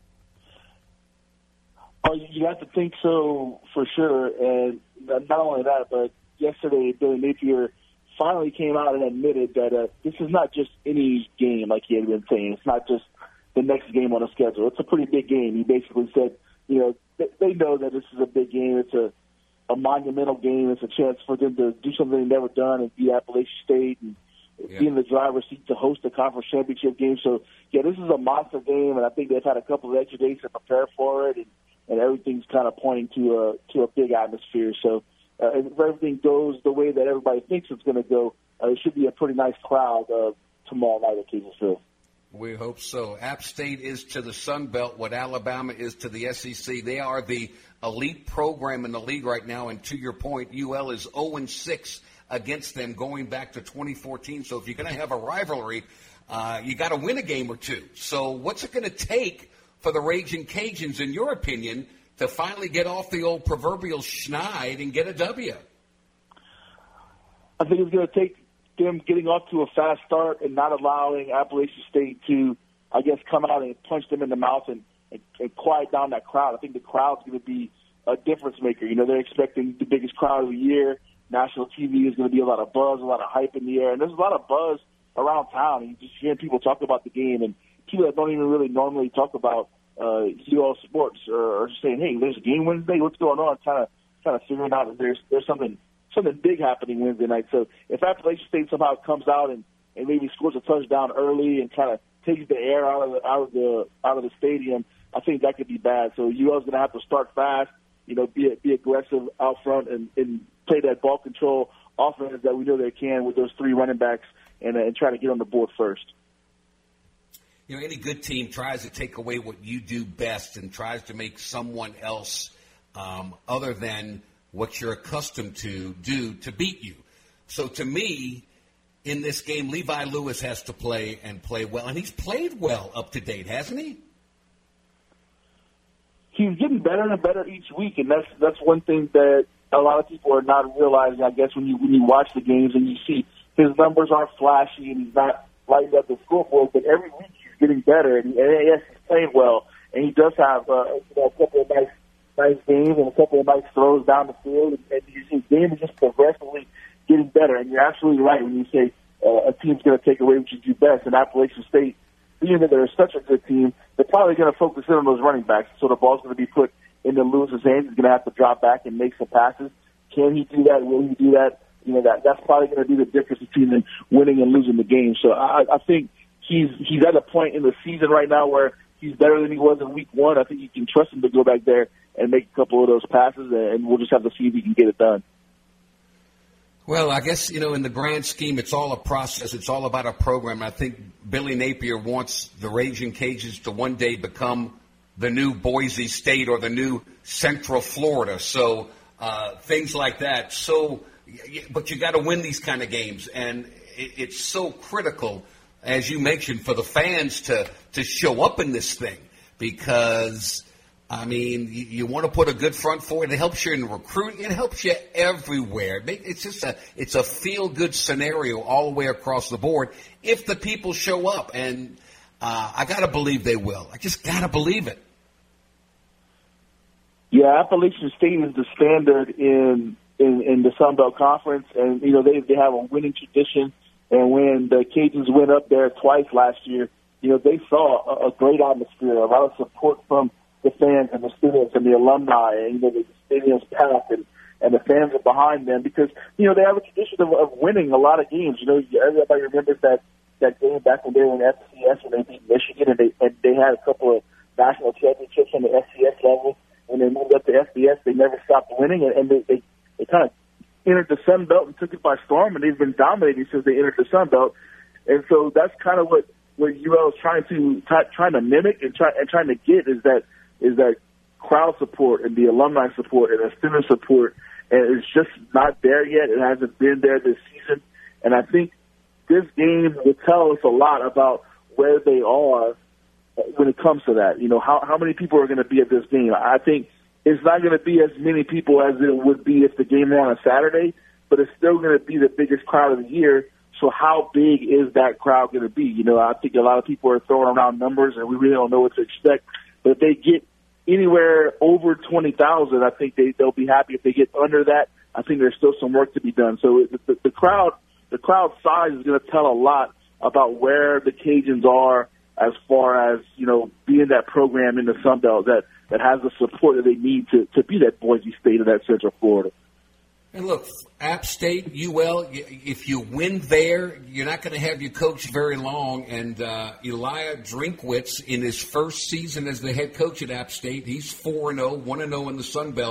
Oh, you have to think so for sure. And not only that, but yesterday Billy Napier finally came out and admitted that this is not just any game like he had been saying. It's not just the next game on the schedule. It's a pretty big game. He basically said, they know that this is a big game. It's a monumental game. It's a chance for them to do something they've never done and beat Appalachian State and be in the driver's seat to host a conference championship game. So, this is a monster game, and I think they've had a couple of extra days to prepare for it, and everything's kind of pointing to a big atmosphere. So, if everything goes the way that everybody thinks it's going to go, it should be a pretty nice crowd tomorrow night at Cajun Field. We hope so. App State is to the Sun Belt what Alabama is to the SEC. They are the elite program in the league right now, and to your point, UL is 0-6 against them going back to 2014. So if you're going to have a rivalry, you got to win a game or two. So what's it going to take for the Raging Cajuns, in your opinion, to finally get off the old proverbial schneid and get a W? I think it's going to take them getting off to a fast start and not allowing Appalachian State to, I guess, come out and punch them in the mouth and quiet down that crowd. I think the crowd's going to be a difference maker. You know, they're expecting the biggest crowd of the year. National TV is going to be a lot of buzz, a lot of hype in the air, and there's a lot of buzz around town. And you just hear people talk about the game, and people that don't even really normally talk about UL sports are just saying, "Hey, there's a game Wednesday. What's going on?" Kind of figuring out that there's something big happening Wednesday night. So if Appalachian State somehow comes out and maybe scores a touchdown early and kind of takes the air out of the stadium, I think that could be bad. So UL's going to have to start fast, you know, be aggressive out front and play that ball control offense that we know they can with those three running backs and try to get on the board first. You know, any good team tries to take away what you do best and tries to make someone else other than what you're accustomed to do to beat you. So to me, in this game, Levi Lewis has to play and play well. And he's played well up to date, hasn't he? He's getting better and better each week, and that's one thing that a lot of people are not realizing, I guess, when you watch the games and you see his numbers aren't flashy and he's not lighting up the scoreboard, but every week he's getting better, and yes, he's playing well, and he does have a couple of nice games and a couple of nice throws down the field, and you see the game is just progressively getting better. And you're absolutely right when you say a team's going to take away what you do best. And Appalachian State, being that they're such a good team, they're probably going to focus in on those running backs. So the ball's going to be put into Lewis's hands. He's going to have to drop back and make some passes. Can he do that? Will he do that? You know, that's probably going to be the difference between them winning and losing the game. So I think he's at a point in the season right now where he's better than he was in week one. I think you can trust him to go back there and make a couple of those passes, and we'll just have to see if he can get it done. Well, I guess, you know, in the grand scheme, it's all a process. It's all about a program. I think Billy Napier wants the Raging Cajuns to one day become the new Boise State or the new Central Florida. So things like that. So, but you got to win these kind of games, and it's so critical, as you mentioned, for the fans to show up in this thing because, I mean, you want to put a good front forward. It helps you in recruiting. It helps you everywhere. It's just it's a feel-good scenario all the way across the board if the people show up. And I got to believe they will. I just got to believe it. Yeah, Appalachian State is the standard in the Sun Belt Conference. And, you know, they have a winning tradition. And when the Cajuns went up there twice last year, you know, they saw a great atmosphere, a lot of support from the fans and the students and the alumni, and, you know, the stadium's packed and the fans are behind them because, you know, they have a tradition of winning a lot of games. You know, everybody remembers that game back when they were in FCS when they beat Michigan and they had a couple of national championships on the FCS level. When they moved up to FBS, they never stopped winning, and they kind of entered the Sun Belt and took it by storm, and they've been dominating since they entered the Sun Belt. And so that's kind of what UL is trying to mimic and trying to get is that crowd support and the alumni support and the student support, and it's just not there yet. It hasn't been there this season, and I think this game will tell us a lot about where they are when it comes to that. You know, how many people are going to be at this game? I think it's not going to be as many people as it would be if the game were on a Saturday, but it's still going to be the biggest crowd of the year. So how big is that crowd going to be? You know, I think a lot of people are throwing around numbers, and we really don't know what to expect. But if they get anywhere over 20,000, I think they'll be happy. If they get under that, I think there's still some work to be done. So the crowd size is going to tell a lot about where the Cajuns are as far as, you know, being that program in the Sun Belt that has the support that they need to be that Boise State or that Central Florida. And look, App State, UL, if you win there, you're not going to have your coach very long. And Elijah Drinkwitz, in his first season as the head coach at App State, he's 4-0, 1-0 in the Sun Belt.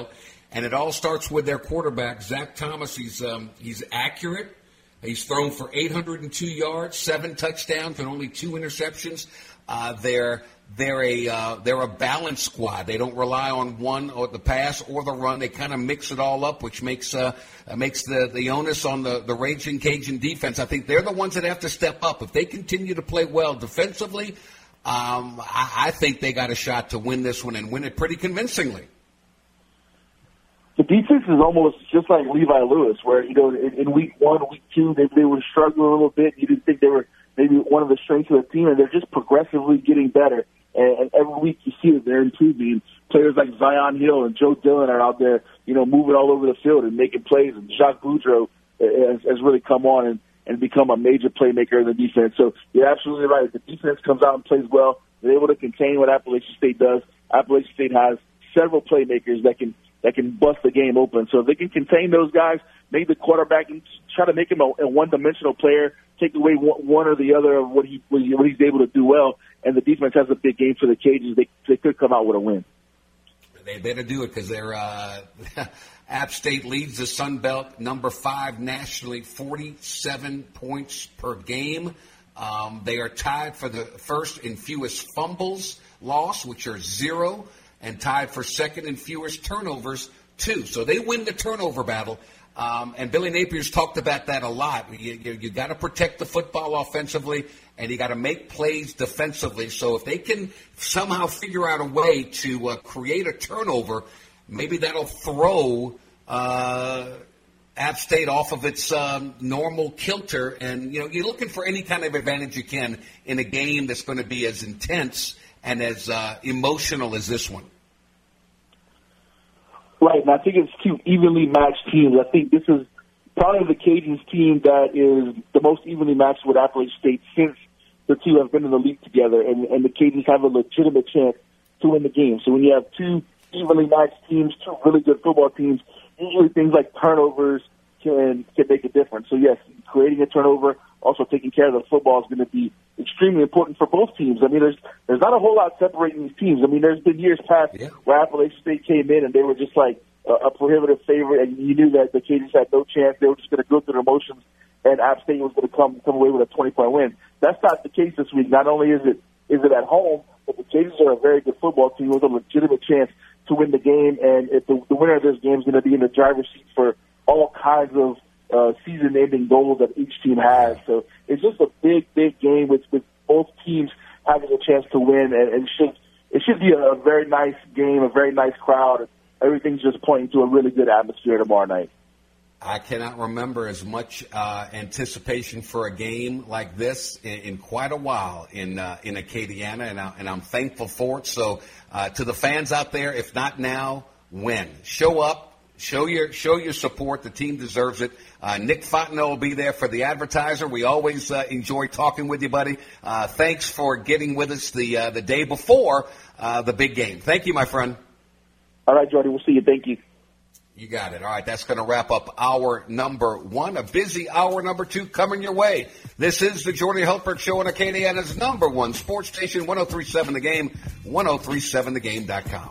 And it all starts with their quarterback, Zach Thomas. He's accurate. He's thrown for 802 yards, 7 touchdowns, and only 2 interceptions. They're a balanced squad. They don't rely on one or the pass or the run. They kind of mix it all up, which makes the onus on the Raging Cajun defense. I think they're the ones that have to step up. If they continue to play well defensively, I think they got a shot to win this one and win it pretty convincingly. The defense is almost just like Levi Lewis, where, in week 1, week 2, they were struggling a little bit. You didn't think they were maybe one of the strengths of the team, and they're just progressively getting better. And every week you see that they're improving. Players like Zion Hill and Joe Dillon are out there, moving all over the field and making plays. And Jacques Boudreau has really come on and become a major playmaker in the defense. So you're absolutely right. The defense comes out and plays well. They're able to contain what Appalachian State does. Appalachian State has several playmakers that can bust the game open. So if they can contain those guys, make the quarterback and try to make him a one-dimensional player, take away one or the other of what he's able to do well, and the defense has a big game for the Cajuns, they could come out with a win. They better do it because they're App State leads the Sun Belt, number 5 nationally, 47 points per game. They are tied for the first in fewest fumbles lost, which are 0, and tied for second in fewest turnovers, 2. So they win the turnover battle. And Billy Napier's talked about that a lot. You got to protect the football offensively, and you got to make plays defensively. So if they can somehow figure out a way to create a turnover, maybe that'll throw App State off of its normal kilter. And, you're looking for any kind of advantage you can in a game that's going to be as intense and as emotional as this one. Right, and I think it's 2 evenly matched teams. I think this is probably the Cajuns team that is the most evenly matched with Appalachian State since the two have been in the league together, and the Cajuns have a legitimate chance to win the game. So when you have 2 evenly matched teams, 2 really good football teams, usually things like turnovers can make a difference. So yes, creating a turnover, also taking care of the football is going to be extremely important for both teams. I mean, there's not a whole lot separating these teams. I mean, there's been years past where Appalachian State came in and they were just like a prohibitive favorite, and you knew that the Cajuns had no chance. They were just going to go through the motions, and App State was going to come away with a 20-point win. That's not the case this week. Not only is it at home, but the Cajuns are a very good football team with a legitimate chance to win the game, and if the winner of this game is going to be in the driver's seat for all kinds of season-ending goals that each team has. So it's just a big, big game with both teams having a chance to win, and it should be a very nice game, a very nice crowd. Everything's just pointing to a really good atmosphere tomorrow night. I cannot remember as much anticipation for a game like this in quite a while in Acadiana, and I'm thankful for it. So to the fans out there, if not now, when? Show up. Show your support. The team deserves it. Nick Fontenot will be there for the advertiser. We always enjoy talking with you, buddy. Thanks for getting with us the day before the big game. Thank you, my friend. All right, Jordy. We'll see you. Thank you. You got it. All right, that's going to wrap up hour number 1. A busy hour number 2 coming your way. This is the Jordy Hultberg Show on Acadiana's number 1 sports station, 103.7 The Game, 103.7thegame.com.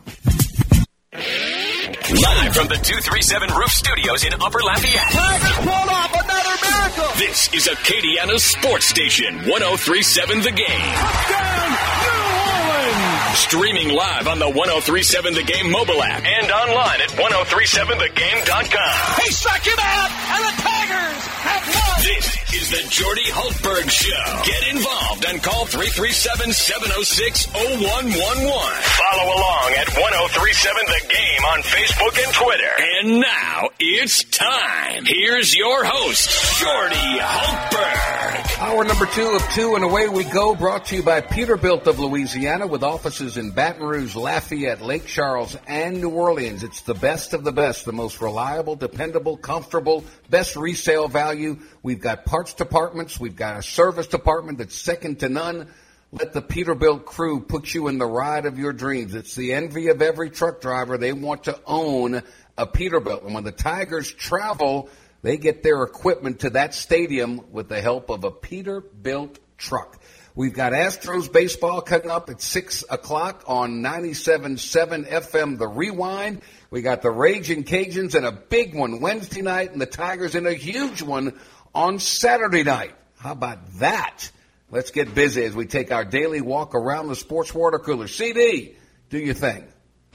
Live from the 237 Roof Studios in Upper Lafayette. Tigers pulled off another miracle. This is Acadiana's sports station, 103.7 The Game. Touchdown, New Orleans. Streaming live on the 103.7 The Game mobile app and online at 103.7thegame.com. He struck him out, and the Tigers have won. This is the Jordy Hultberg Show. Get involved and call 337-706-0111. Follow along at 103.7 The Game on Facebook and Twitter. And now it's time. Here's your host, Jordy Hultberg. Hour number 2 of 2, and away we go. Brought to you by Peterbilt of Louisiana, with offices in Baton Rouge, Lafayette, Lake Charles, and New Orleans. It's the best of the best, the most reliable, dependable, comfortable, best resale value. We've got parts departments. We've got a service department that's second to none. Let the Peterbilt crew put you in the ride of your dreams. It's the envy of every truck driver. They want to own a Peterbilt. And when the Tigers travel, they get their equipment to that stadium with the help of a Peterbilt truck. We've got Astros baseball coming up at 6 o'clock on 97.7 FM, The Rewind. We got the Raging Cajuns in a big one Wednesday night, and the Tigers in a huge one on Saturday night. How about that? Let's get busy as we take our daily walk around the sports water cooler. CD, do your thing.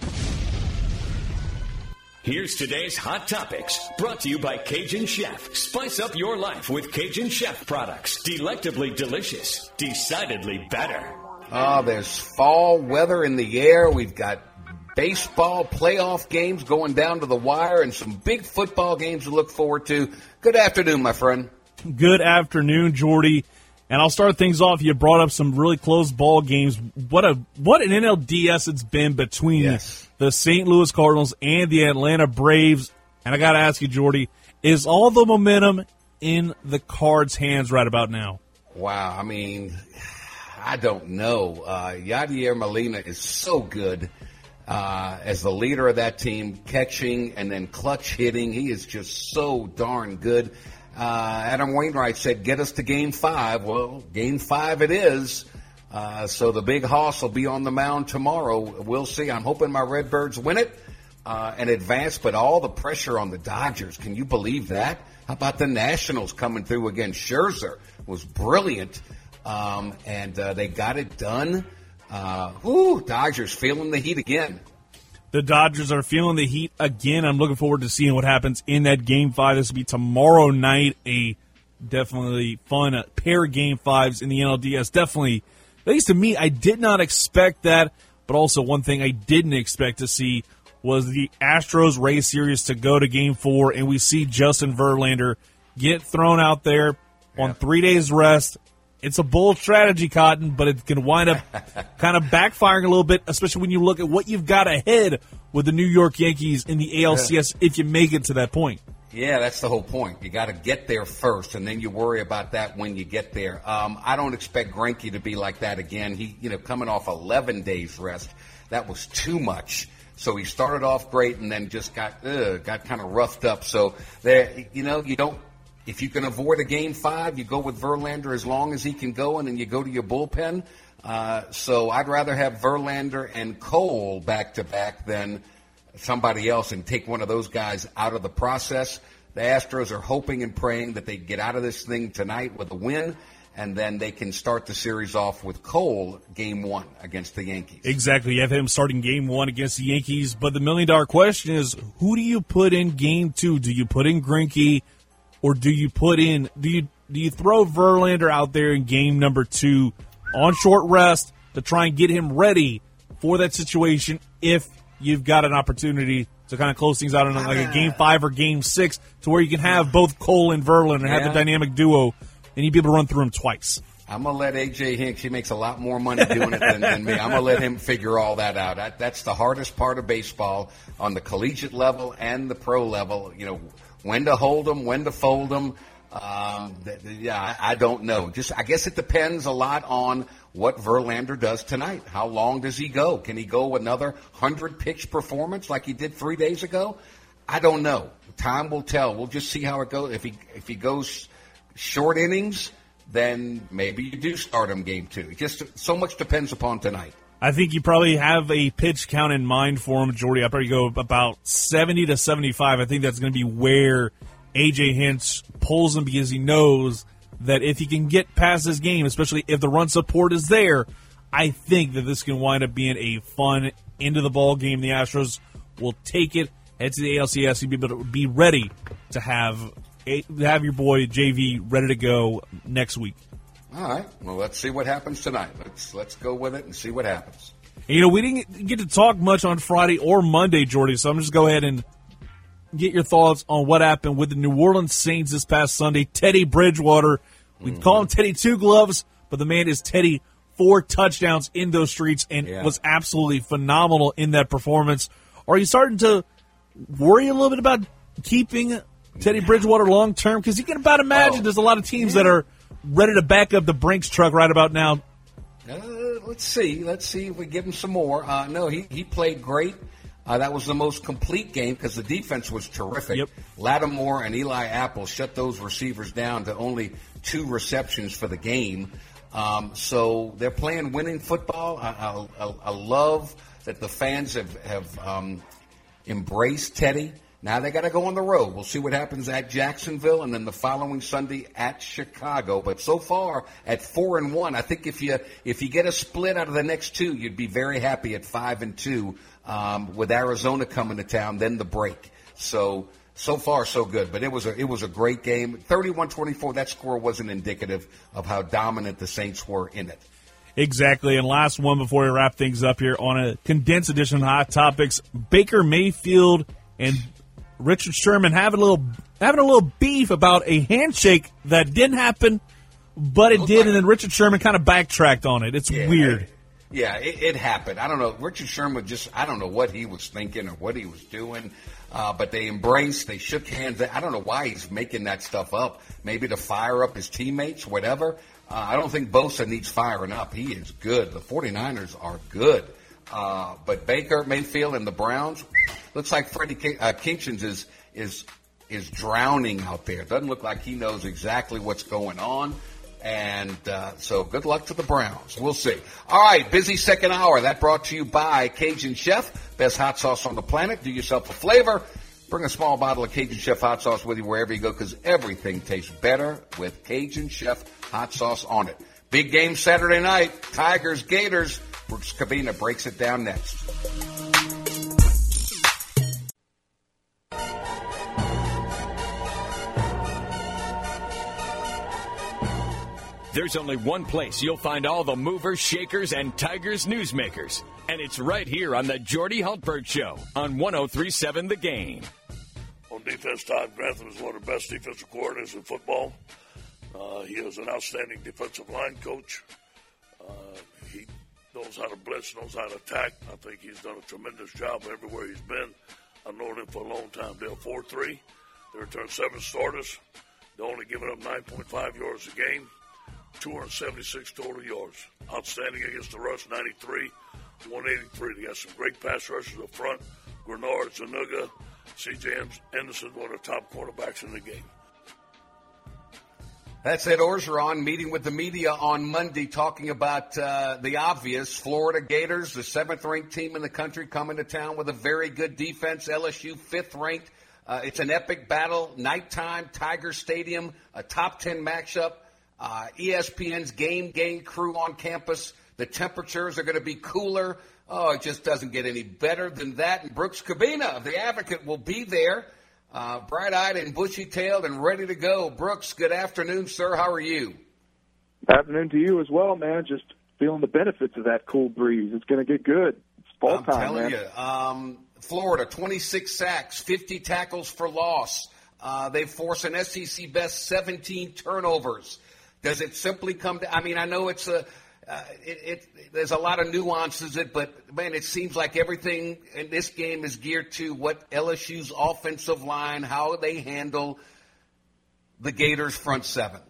Here's today's Hot Topics, brought to you by Cajun Chef. Spice up your life with Cajun Chef products. Delectably delicious, decidedly better. There's fall weather in the air. We've got baseball playoff games going down to the wire and some big football games to look forward to. Good afternoon, my friend. Good afternoon, Jordy. And I'll start things off. You brought up some really close ball games. What an NLDS it's been between the St. Louis Cardinals and the Atlanta Braves. And I got to ask you, Jordy, is all the momentum in the Cards' hands right about now? Wow. I mean, I don't know. Yadier Molina is so good as the leader of that team, catching and then clutch hitting. He is just so darn good. Adam Wainwright said, get us to Game 5. Well, Game 5 it is. So the big hoss will be on the mound tomorrow. We'll see. I'm hoping my Redbirds win it and advance, but all the pressure on the Dodgers. Can you believe that? How about the Nationals coming through again? Scherzer was brilliant, and they got it done. Dodgers feeling the heat again. The Dodgers are feeling the heat again. I'm looking forward to seeing what happens in that Game 5. This will be tomorrow night. A definitely fun pair of Game 5s in the NLDS. Definitely, at least to me, I did not expect that. But also one thing I didn't expect to see was the Astros-Rays series to go to Game 4, and we see Justin Verlander get thrown out there on 3 days rest. It's a bold strategy, Cotton, but it can wind up kind of backfiring a little bit, especially when you look at what you've got ahead with the New York Yankees in the ALCS if you make it to that point. Yeah, that's the whole point. You got to get there first, and then you worry about that when you get there. I don't expect Greinke to be like that again. He, coming off 11 days rest, that was too much. So he started off great and then just got kind of roughed up. So there, you don't. If you can avoid a Game 5, you go with Verlander as long as he can go, and then you go to your bullpen. So I'd rather have Verlander and Cole back-to-back than somebody else and take one of those guys out of the process. The Astros are hoping and praying that they get out of this thing tonight with a win, and then they can start the series off with Cole Game 1 against the Yankees. Exactly. You have him starting Game 1 against the Yankees. But the million-dollar question is, who do you put in Game 2? Do you put in Greinke? Or do you throw Verlander out there in game number 2 on short rest to try and get him ready for that situation if you've got an opportunity to kind of close things out in like a Game 5 or Game 6 to where you can have both Cole and Verlander and have the dynamic duo and you'd be able to run through them twice? I'm going to let A.J. Hinks, he makes a lot more money doing it than me. I'm going to let him figure all that out. That's the hardest part of baseball on the collegiate level and the pro level, when to hold them, when to fold them. I don't know. I guess it depends a lot on what Verlander does tonight. How long does he go? Can he go another 100-pitch performance like he did 3 days ago? I don't know. Time will tell. We'll just see how it goes. If he goes short innings, then maybe you do start him Game 2. Just so much depends upon tonight. I think you probably have a pitch count in mind for him, Jordy. I'll probably go about 70 to 75. I think that's going to be where A.J. Hinch pulls him because he knows that if he can get past this game, especially if the run support is there, I think that this can wind up being a fun end-of-the-ball game. The Astros will take it, head to the ALCS, and be able to be ready to have your boy JV ready to go next week. All right. Well, let's see what happens tonight. Let's go with it and see what happens. We didn't get to talk much on Friday or Monday, Jordy, so I'm just going to go ahead and get your thoughts on what happened with the New Orleans Saints this past Sunday. Teddy Bridgewater. We call him Teddy Two Gloves, but the man is Teddy 4 touchdowns in those streets and was absolutely phenomenal in that performance. Are you starting to worry a little bit about keeping Teddy Bridgewater long term? Because you can about imagine there's a lot of teams that are ready to back up the Brinks truck right about now. Let's see if we give him some more. No, he played great. That was the most complete game because the defense was terrific. Yep. Lattimore and Eli Apple shut those receivers down to only 2 receptions for the game. So they're playing winning football. I love that the fans have embrace Teddy. Now they got to go on the road. We'll see what happens at Jacksonville, and then the following Sunday at Chicago. But so far at 4-1, I think if you get a split out of the next two, you'd be very happy at 5-2 with Arizona coming to town. Then the break. So far so good. But it was a great game. 31-24. That score wasn't indicative of how dominant the Saints were in it. Exactly. And last one before we wrap things up here on a condensed edition of Hot Topics. Baker Mayfield and Richard Sherman having a little beef about a handshake that didn't happen, but it did, and then Richard Sherman kind of backtracked on it. It's weird. Yeah, it happened. I don't know. Richard Sherman I don't know what he was thinking or what he was doing, but they embraced, they shook hands. I don't know why he's making that stuff up. Maybe to fire up his teammates, whatever. I don't think Bosa needs firing up. He is good. The 49ers are good. But Baker Mayfield and the Browns, looks like Freddie Kitchens is drowning out there. Doesn't look like he knows exactly what's going on. And so good luck to the Browns. We'll see. All right, busy second hour. That brought to you by Cajun Chef. Best hot sauce on the planet. Do yourself a flavor. Bring a small bottle of Cajun Chef hot sauce with you wherever you go, because everything tastes better with Cajun Chef hot sauce on it. Big game Saturday night. Tigers, Gators. Brooks Kavina breaks it down next. There's only one place you'll find all the movers, shakers, and Tigers newsmakers. And it's right here on the Jordy Hultberg Show on 103.7 The Game. On defense, Todd Grantham is one of the best defensive coordinators in football. He is an outstanding defensive line coach. He knows how to blitz, knows how to attack. I think he's done a tremendous job everywhere he's been. I've known him for a long time. They're 4-3. They returned 7 starters. They're only giving up 9.5 yards a game. 276 total yards. Outstanding against the rush, 93, 183. They got some great pass rushers up front. Grenard, Zanuga, C.J. Anderson, one of the top quarterbacks in the game. That's Ed Orgeron meeting with the media on Monday, talking about the obvious. Florida Gators, the 7th-ranked team in the country, coming to town with a very good defense. LSU, 5th-ranked. It's an epic battle. Nighttime, Tiger Stadium, a top 10 matchup. ESPN's Game crew on campus. The temperatures are going to be cooler. Oh, it just doesn't get any better than that. And Brooks Kavina of The Advocate will be there, bright-eyed and bushy-tailed and ready to go. Brooks, good afternoon, sir. How are you? Afternoon to you as well, man. Just feeling the benefits of that cool breeze. It's going to get good. It's fall time, man. I'm telling you. Florida, 26 sacks, 50 tackles for loss. They force an SEC best 17 turnovers. Does it simply come to? I mean, I know it's there's a lot of nuances, but man, it seems like everything in this game is geared to what LSU's offensive line, how they handle the Gators' front seven.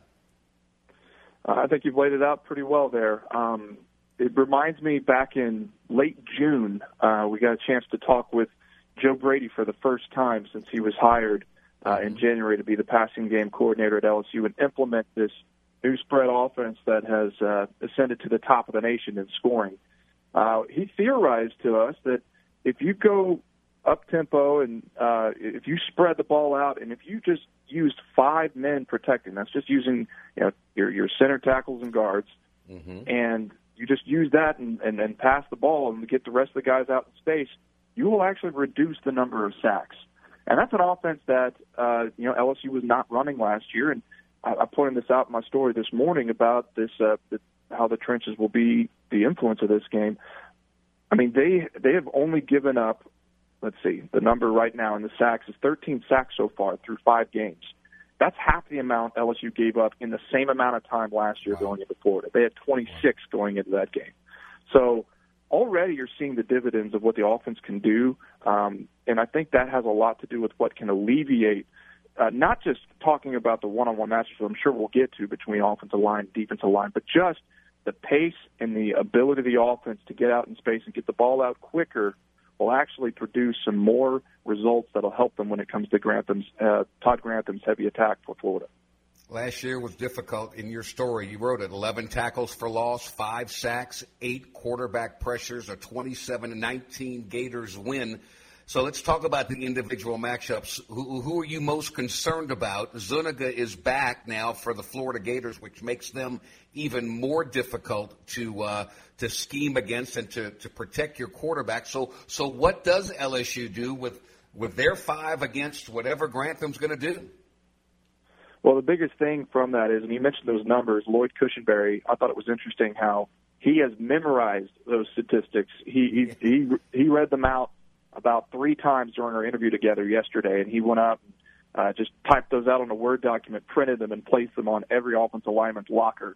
I think you've laid it out pretty well there. It reminds me back in late June, we got a chance to talk with Joe Brady for the first time since he was hired in January to be the passing game coordinator at LSU and implement this new spread offense that has ascended to the top of the nation in scoring. He theorized to us that if you go up-tempo and if you spread the ball out and if you just used 5 men protecting, that's just using your center tackles and guards, and you just use that and pass the ball and get the rest of the guys out in space, you will actually reduce the number of sacks. And that's an offense that LSU was not running last year, and I pointed this out in my story this morning about this, how the trenches will be the influence of this game. I mean, they have only given up, let's see, the number right now in the sacks is 13 sacks so far through 5 games. That's half the amount LSU gave up in the same amount of time last year going into Florida. They had 26 going into that game. So already you're seeing the dividends of what the offense can do, and I think that has a lot to do with what can alleviate not just talking about the one-on-one matches I'm sure we'll get to between offensive line and defensive line, but just the pace and the ability of the offense to get out in space and get the ball out quicker will actually produce some more results that'll help them when it comes to Todd Grantham's heavy attack for Florida. Last year was difficult. In your story, you wrote it, 11 tackles for loss, 5 sacks, 8 quarterback pressures, a 27-19 Gators win. So let's talk about the individual matchups. Who are you most concerned about? Zuniga is back now for the Florida Gators, which makes them even more difficult to scheme against and to protect your quarterback. So what does LSU do with their 5 against whatever Grantham's going to do? Well, the biggest thing from that is, and you mentioned those numbers, Lloyd Cushenberry, I thought it was interesting how he has memorized those statistics. He read them out about 3 times during our interview together yesterday, and he went up and just typed those out on a Word document, printed them, and placed them on every offensive lineman's locker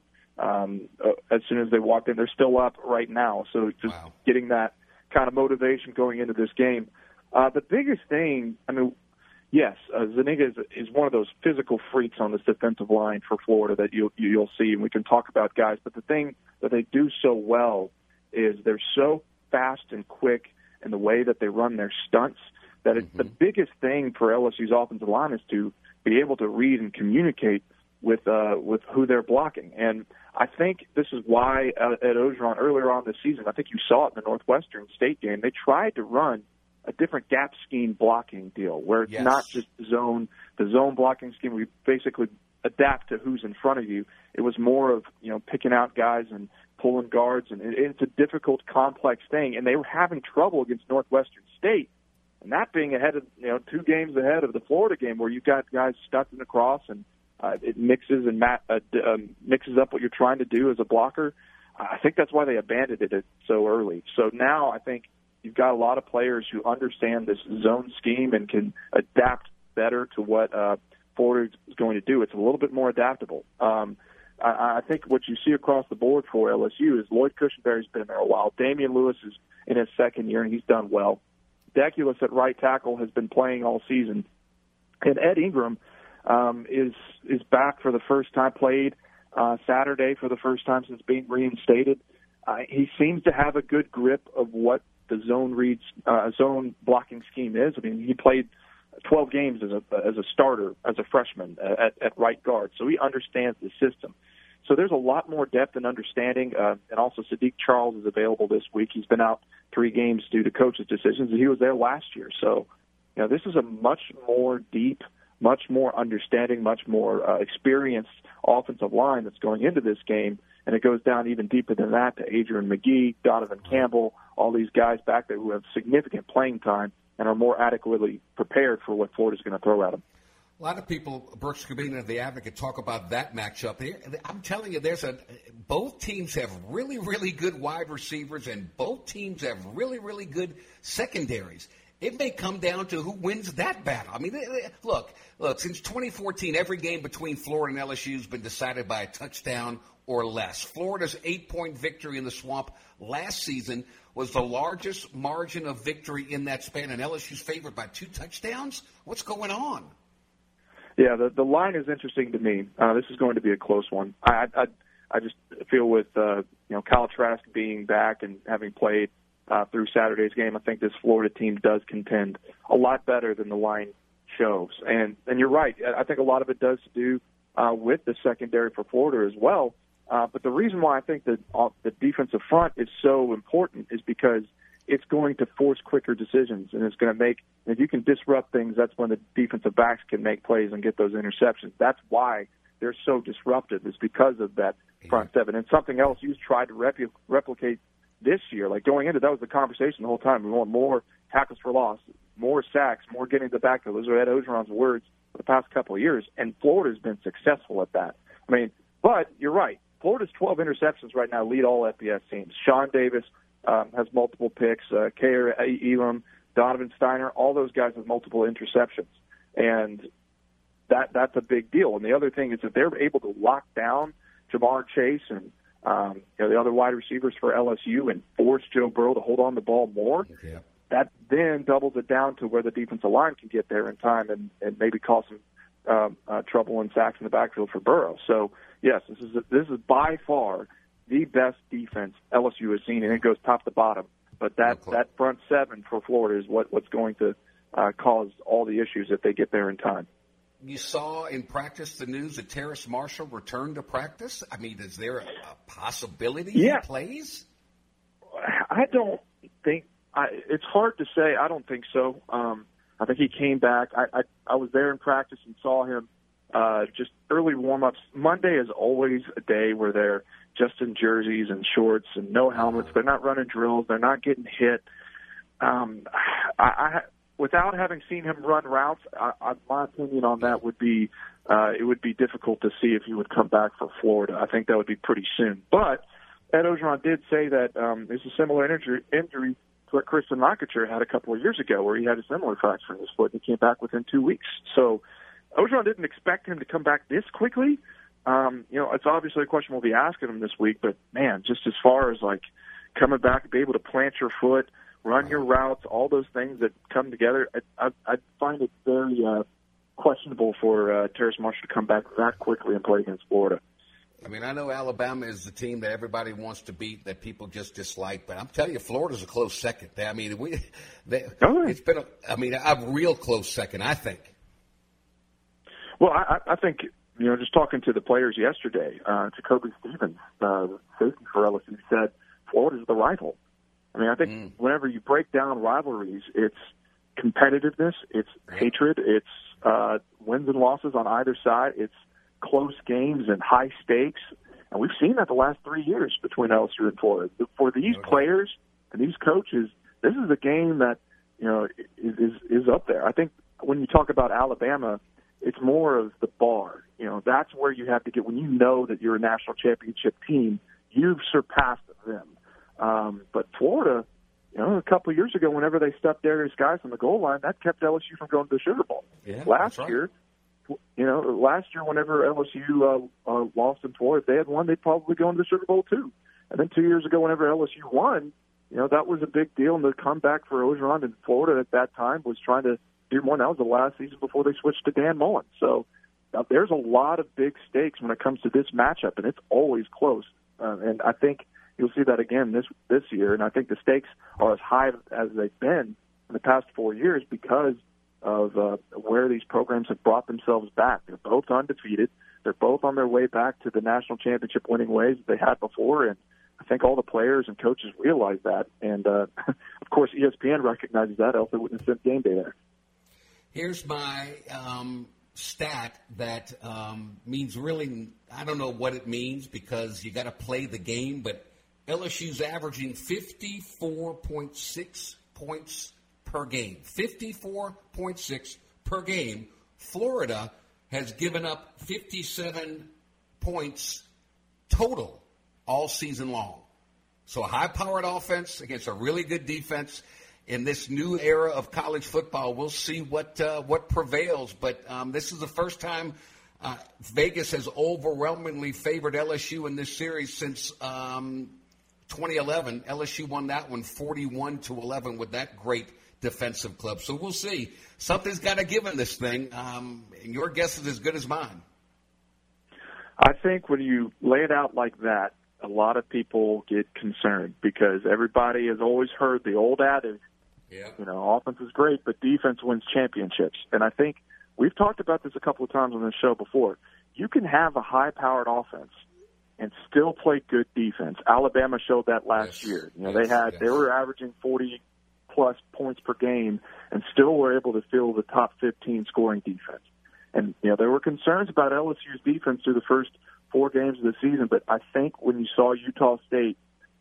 as soon as they walked in. They're still up right now, so just getting that kind of motivation going into this game. The biggest thing, I mean, yes, Zuniga is one of those physical freaks on this defensive line for Florida that you'll see, and we can talk about guys. But the thing that they do so well is they're so fast and quick in the way that they run their stunts that the biggest thing for LSU's offensive line is to be able to read and communicate with who they're blocking. And I think this is why at Orgeron earlier on this season, I think you saw it in the Northwestern State game, they tried to run a different gap scheme blocking deal where it's not just the zone blocking scheme where you basically adapt to who's in front of you. It was more of, picking out guys and pulling guards, and it's a difficult, complex thing. And they were having trouble against Northwestern State, and that being ahead of, 2 games ahead of the Florida game where you've got guys stunting across and it mixes and mixes up what you're trying to do as a blocker. I think that's why they abandoned it so early. So now I think you've got a lot of players who understand this zone scheme and can adapt better to what Florida is going to do. It's a little bit more adaptable. I think what you see across the board for LSU is Lloyd Cushenberry's been there a while. Damian Lewis is in his second year, and he's done well. Deculus at right tackle has been playing all season. And Ed Ingram is back for the first time, played Saturday for the first time since being reinstated. He seems to have a good grip of what the zone blocking scheme is. I mean, he played 12 games as a starter, as a freshman at right guard, so he understands the system. So there's a lot more depth and understanding, and also Sadiq Charles is available this week. He's been out 3 games due to coaches' decisions, and he was there last year. So, this is a much more deep, much more understanding, much more experienced offensive line that's going into this game, and it goes down even deeper than that to Adrian McGee, Donovan Campbell, all these guys back there who have significant playing time and are more adequately prepared for what Florida's going to throw at them. A lot of people, Brooks Cabina of The Advocate, talk about that matchup. I'm telling you, both teams have really, really good wide receivers, and both teams have really, really good secondaries. It may come down to who wins that battle. I mean, look, since 2014, every game between Florida and LSU has been decided by a touchdown or less. Florida's 8-point victory in the Swamp last season was the largest margin of victory in that span, and LSU's favored by 2 touchdowns? What's going on? Yeah, the line is interesting to me. This is going to be a close one. I just feel with Kyle Trask being back and having played through Saturday's game, I think this Florida team does contend a lot better than the line shows. And you're right. I think a lot of it does to do with the secondary for Florida as well. But the reason why I think that the defensive front is so important is because it's going to force quicker decisions, and it's going to make, if you can disrupt things, that's when the defensive backs can make plays and get those interceptions. That's why they're so disruptive, is because of that front seven. And something else you tried to replicate this year, like going into, that was the conversation the whole time. We want more tackles for loss, more sacks, more getting the backfield. Those are Ed Orgeron's words for the past couple of years, and Florida's been successful at that. I mean, but you're right. Florida's 12 interceptions right now lead all FBS teams. Sean Davis has multiple picks. Kair Elam, Donovan Steiner, all those guys have multiple interceptions. And that's a big deal. And the other thing is that they're able to lock down Jamar Chase and the other wide receivers for LSU and force Joe Burrow to hold on the ball more. Yeah. That then doubles it down to where the defensive line can get there in time and maybe cause some trouble and sacks in the backfield for Burrow. So, yes, this is by far the best defense LSU has seen, and it goes top to bottom. But that front seven for Florida is what's going to cause all the issues if they get there in time. You saw in practice the news that Terrace Marshall returned to practice. I mean, is there a possibility he plays? I don't think It's hard to say. I don't think so. I think he came back. I was there in practice and saw him just early warm-ups. Monday is always a day where they're just in jerseys and shorts and no helmets. They're not running drills. They're not getting hit. Without having seen him run routes, my opinion on that would be it would be difficult to see if he would come back for Florida. I think that would be pretty soon. But Ed Orgeron did say that there's a similar injury to what Christian Lacature had a couple of years ago, where he had a similar fracture in his foot, and he came back within 2 weeks. So Orgeron didn't expect him to come back this quickly. It's obviously a question we'll be asking him this week, but, man, just as far as, like, coming back and be able to plant your foot, run your routes, all those things that come together, I find it very questionable for Terrace Marshall to come back that quickly and play against Florida. I mean, I know Alabama is the team that everybody wants to beat, that people just dislike, but I'm telling you, Florida's a close second. I mean, it's been a real close second, I think. Well, I think, just talking to the players yesterday, Jacoby Stevens, safety for LSU, said Florida's the rival. I mean, I think whenever you break down rivalries, it's competitiveness, it's hatred, it's wins and losses on either side, it's close games and high stakes. And we've seen that the last 3 years between LSU and Florida. For these players and these coaches, this is a game that, is up there. I think when you talk about Alabama, it's more of the bar. That's where you have to get, when you know that you're a national championship team, you've surpassed them. But Florida, a couple of years ago, whenever they stepped Darius Guice on the goal line, that kept LSU from going to the Sugar Bowl. Yeah, last year, whenever LSU lost in Florida, if they had won, they'd probably go into the Sugar Bowl too. And then 2 years ago, whenever LSU won, that was a big deal. And the comeback for Orgeron in Florida at that time was trying to do more. And that was the last season before they switched to Dan Mullen. So there's a lot of big stakes when it comes to this matchup, and it's always close. And I think you'll see that again this year. And I think the stakes are as high as they've been in the past 4 years because of where these programs have brought themselves back. They're both undefeated. They're both on their way back to the national championship winning ways that they had before. And I think all the players and coaches realize that. And, of course, ESPN recognizes that, else they wouldn't have sent Game Day there. Here's my stat that means really, I don't know what it means because you got to play the game, but LSU's averaging 54.6 points per game. 54.6 per game. Florida has given up 57 points total all season long. So a high-powered offense against a really good defense. In this new era of college football, we'll see what prevails. But this is the first time Vegas has overwhelmingly favored LSU in this series since 2011. LSU won that one 41-11 with that great defensive club. So we'll see. Something's got to give in this thing. And your guess is as good as mine. I think when you lay it out like that, a lot of people get concerned because everybody has always heard the old adage, offense is great, but defense wins championships. And I think we've talked about this a couple of times on this show before. You can have a high-powered offense and still play good defense. Alabama showed that last year. They were averaging 40-plus points per game and still were able to fill the top 15 scoring defense. And, there were concerns about LSU's defense through the first 4 games of the season, but I think when you saw Utah State,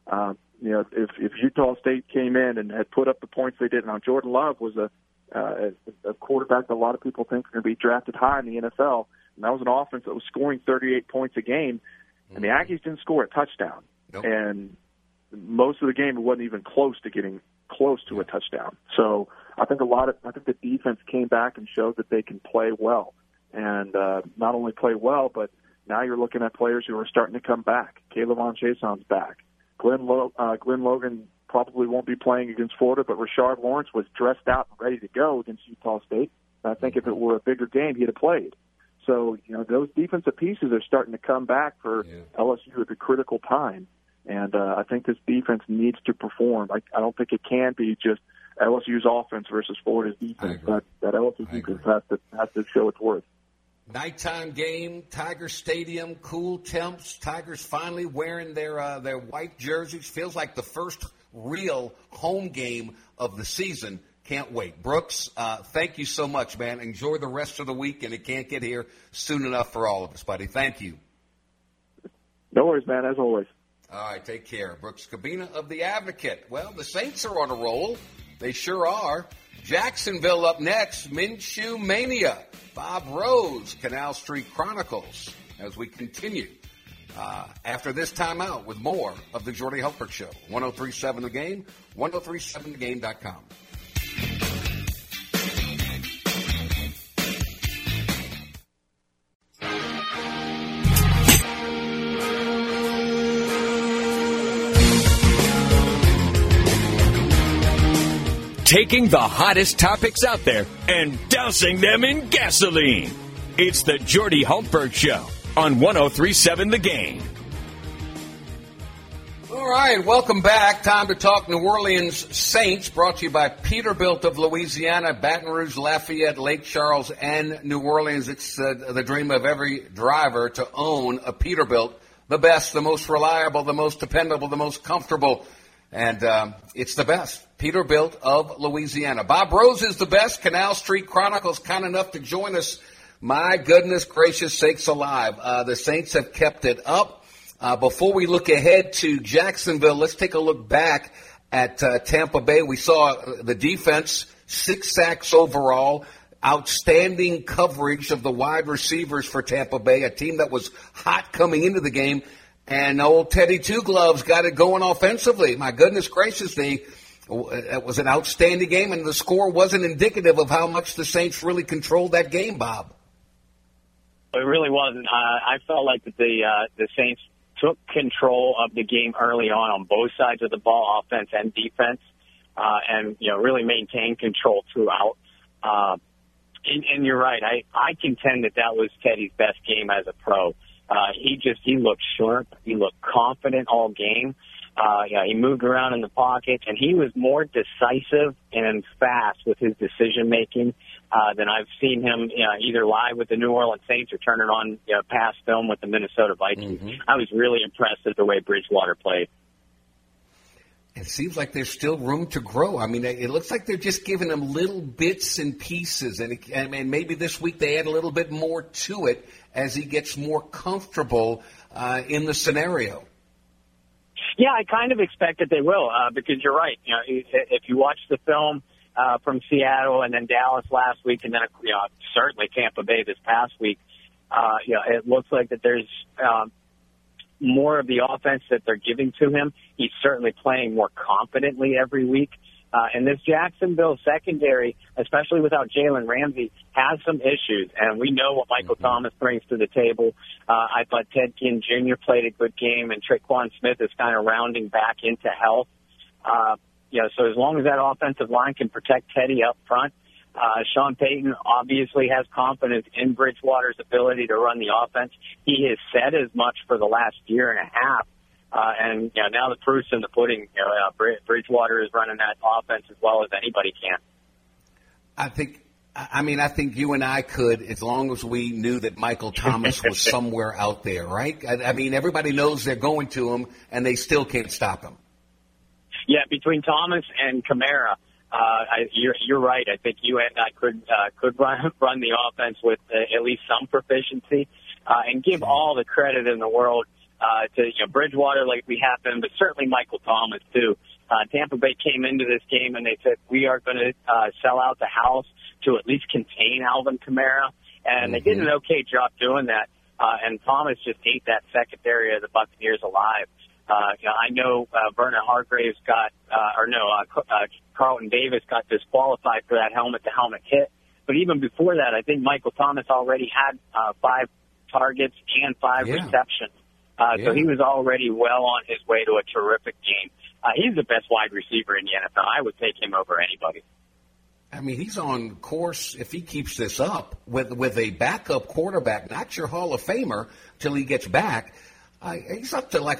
if Utah State came in and had put up the points they did, now Jordan Love was a quarterback that a lot of people think is going to be drafted high in the NFL, and that was an offense that was scoring 38 points a game, and the Aggies didn't score a touchdown. Nope. And most of the game, it wasn't even close to getting close to a touchdown. So I think the defense came back and showed that they can play well, and not only play well, but now you're looking at players who are starting to come back. K'Lavon Chaisson's back. Glenn Logan probably won't be playing against Florida, but Rashard Lawrence was dressed out and ready to go against Utah State. And I think if it were a bigger game, he'd have played. So, those defensive pieces are starting to come back for LSU at the critical time. And I think this defense needs to perform. I don't think it can be just LSU's offense versus Florida's defense. That LSU defense has to show its worth. Nighttime game, Tiger Stadium, cool temps. Tigers finally wearing their white jerseys. Feels like the first real home game of the season. Can't wait. Brooks, thank you so much, man. Enjoy the rest of the week, and it can't get here soon enough for all of us, buddy. Thank you. No worries, man, as always. All right, take care. Brooks Cabina of The Advocate. Well, the Saints are on a roll. They sure are. Jacksonville up next. Minshew Mania. Bob Rose, Canal Street Chronicles, as we continue after this timeout with more of the Jordy Hultberg Show. 103.7 The Game, 103.7thegame.com. Taking the hottest topics out there and dousing them in gasoline. It's the Jordy Hultberg Show on 103.7 The Game. All right, welcome back. Time to talk New Orleans Saints, brought to you by Peterbilt of Louisiana, Baton Rouge, Lafayette, Lake Charles, and New Orleans. It's the dream of every driver to own a Peterbilt, the best, the most reliable, the most dependable, the most comfortable. And it's the best. Peterbilt of Louisiana. Bob Rose is the best. Canal Street Chronicles, kind enough to join us. My goodness gracious sakes alive. The Saints have kept it up. Before we look ahead to Jacksonville, let's take a look back at Tampa Bay. We saw the defense, 6 sacks overall. Outstanding coverage of the wide receivers for Tampa Bay, a team that was hot coming into the game. And old Teddy Two Gloves got it going offensively. My goodness gracious, it was an outstanding game, and the score wasn't indicative of how much the Saints really controlled that game, Bob. It really wasn't. I felt like that the Saints took control of the game early on both sides of the ball, offense and defense, and really maintained control throughout. And you're right. I contend that was Teddy's best game as a pro. He looked sharp. He looked confident all game. He moved around in the pocket, and he was more decisive and fast with his decision-making than I've seen him either live with the New Orleans Saints or turning on past film with the Minnesota Vikings. Mm-hmm. I was really impressed with the way Bridgewater played. It seems like there's still room to grow. I mean, it looks like they're just giving him little bits and pieces, and maybe this week they add a little bit more to it as he gets more comfortable in the scenario. Yeah, I kind of expect that they will because you're right. If you watch the film from Seattle and then Dallas last week, and then certainly Tampa Bay this past week, it looks like that there's more of the offense that they're giving to him. He's certainly playing more confidently every week. And this Jacksonville secondary, especially without Jalen Ramsey, has some issues. And we know what Michael Thomas brings to the table. I thought Ted Ginn Jr. played a good game, and Tre'Quan Smith is kind of rounding back into health. So as long as that offensive line can protect Teddy up front, Sean Payton obviously has confidence in Bridgewater's ability to run the offense. He has said as much for the last year and a half. And now the proof's in the pudding. Bridgewater is running that offense as well as anybody can. I think you and I could, as long as we knew that Michael Thomas was somewhere out there, right? I mean, everybody knows they're going to him, and they still can't stop him. Yeah, between Thomas and Kamara, you're right. I think you and I could run the offense with at least some proficiency, and give all the credit in the world to Bridgewater, like we have been, but certainly Michael Thomas too. Tampa Bay came into this game and they said we are going to sell out the house to at least contain Alvin Kamara, and they did an okay job doing that. And Thomas just ate that secondary of the Buccaneers alive. I know Vernon Hargraves Carlton Davis got disqualified for that helmet-to-helmet hit. But even before that, I think Michael Thomas already had 5 targets and 5 receptions. So he was already well on his way to a terrific game. He's the best wide receiver in the NFL. I would take him over anybody. I mean, he's on course, if he keeps this up, with a backup quarterback, not your Hall of Famer, till he gets back. He's up to like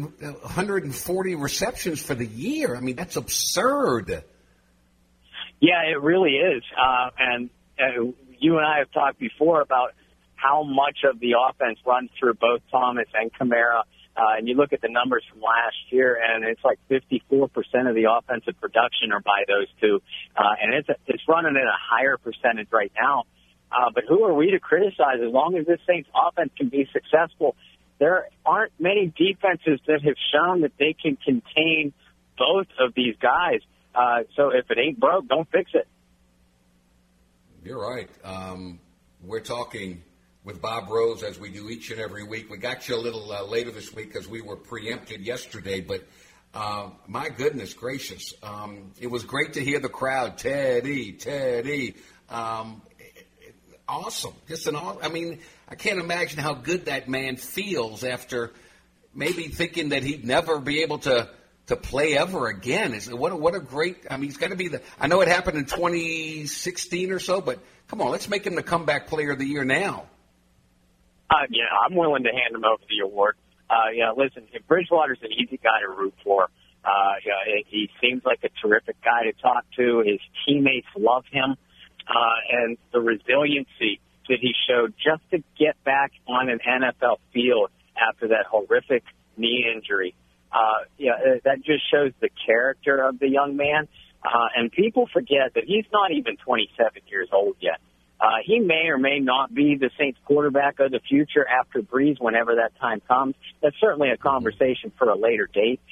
140 receptions for the year. I mean, that's absurd. Yeah, it really is. And you and I have talked before about how much of the offense runs through both Thomas and Kamara. And you look at the numbers from last year, and it's like 54% of the offensive production are by those two. And it's running at a higher percentage right now. But who are we to criticize? As long as this Saints offense can be successful, there aren't many defenses that have shown that they can contain both of these guys. So if it ain't broke, don't fix it. You're right. We're talking with Bob Rose, as we do each and every week. We got you a little later this week because we were preempted yesterday, but my goodness gracious, it was great to hear the crowd, Teddy. Awesome. I can't imagine how good that man feels after maybe thinking that he'd never be able to play ever again. What a great, he's got to be I know it happened in 2016 or so, but come on, let's make him the comeback player of the year now. I'm willing to hand him over the award. Listen, Bridgewater's an easy guy to root for. He seems like a terrific guy to talk to. His teammates love him. And the resiliency that he showed just to get back on an NFL field after that horrific knee injury. That just shows the character of the young man. And people forget that he's not even 27 years old yet. He may or may not be the Saints quarterback of the future after Breeze, whenever that time comes. That's certainly a conversation for a later date.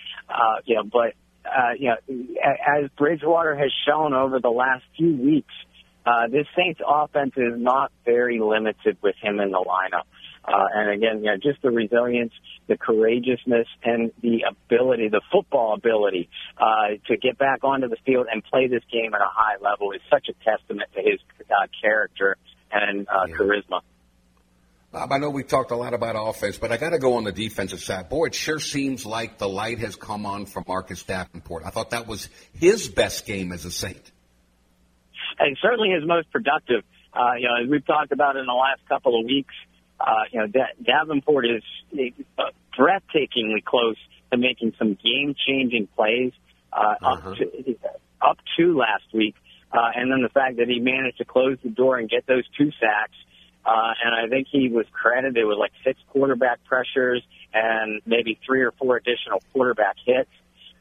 As Bridgewater has shown over the last few weeks, this Saints offense is not very limited with him in the lineup. And again, just the resilience, the courageousness, and the ability, the football ability, to get back onto the field and play this game at a high level is such a testament to his character and charisma. Bob, I know we've talked a lot about offense, but I got to go on the defensive side. Boy, it sure seems like the light has come on for Marcus Davenport. I thought that was his best game as a Saint. And certainly his most productive. As we've talked about in the last couple of weeks, Davenport is breathtakingly close to making some game-changing plays up to last week. And then the fact that he managed to close the door and get those 2 sacks. And I think he was credited with like 6 quarterback pressures and maybe 3 or 4 additional quarterback hits.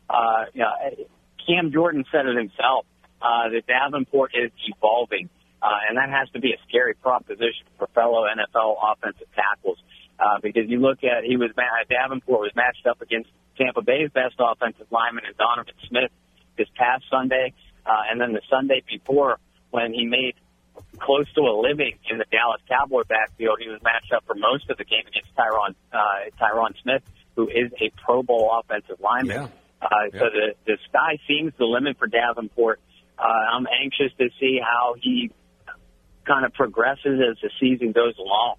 Cam Jordan said it himself, that Davenport is evolving. And that has to be a scary proposition for fellow NFL offensive tackles. Because you look at, Davenport was matched up against Tampa Bay's best offensive lineman in Donovan Smith this past Sunday. And then the Sunday before, when he made close to a living in the Dallas Cowboy backfield, he was matched up for most of the game against Tyron Smith, who is a Pro Bowl offensive lineman. So the sky seems the limit for Davenport. I'm anxious to see how he kind of progresses as the season goes along.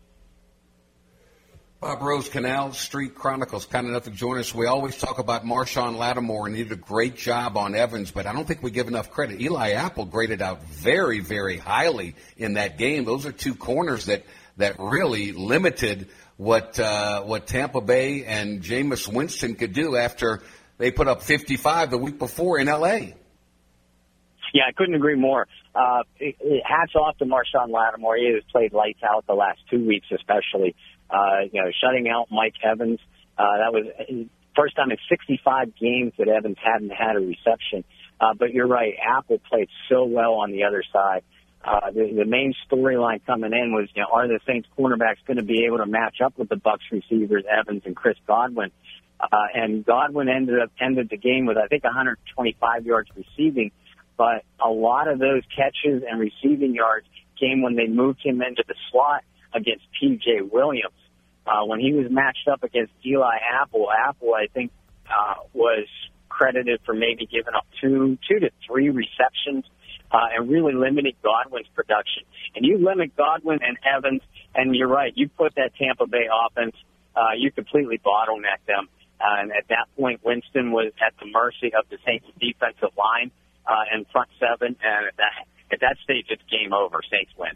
Bob Rose, Canal Street Chronicles, kind enough to join us. We always talk about Marshawn Lattimore, and he did a great job on Evans, but I don't think we give enough credit. Eli Apple graded out very, very highly in that game. Those are 2 corners that really limited what Tampa Bay and Jameis Winston could do after they put up 55 the week before in L.A. Yeah, I couldn't agree more. Hats off to Marshawn Lattimore. He has played lights out the last 2 weeks, especially. Shutting out Mike Evans. That was his first time in 65 games that Evans hadn't had a reception. But you're right, Apple played so well on the other side. The main storyline coming in was, are the Saints cornerbacks going to be able to match up with the Bucs receivers, Evans and Chris Godwin? And Godwin ended the game with, I think, 125 yards receiving. But a lot of those catches and receiving yards came when they moved him into the slot against P.J. Williams. When he was matched up against Eli Apple, I think, was credited for maybe giving up 2 to 3 receptions and really limiting Godwin's production. And you limit Godwin and Evans, and you're right, you put that Tampa Bay offense, you completely bottleneck them. And at that point, Winston was at the mercy of the Saints defensive line and front 7, and at that stage, it's game over. Saints win.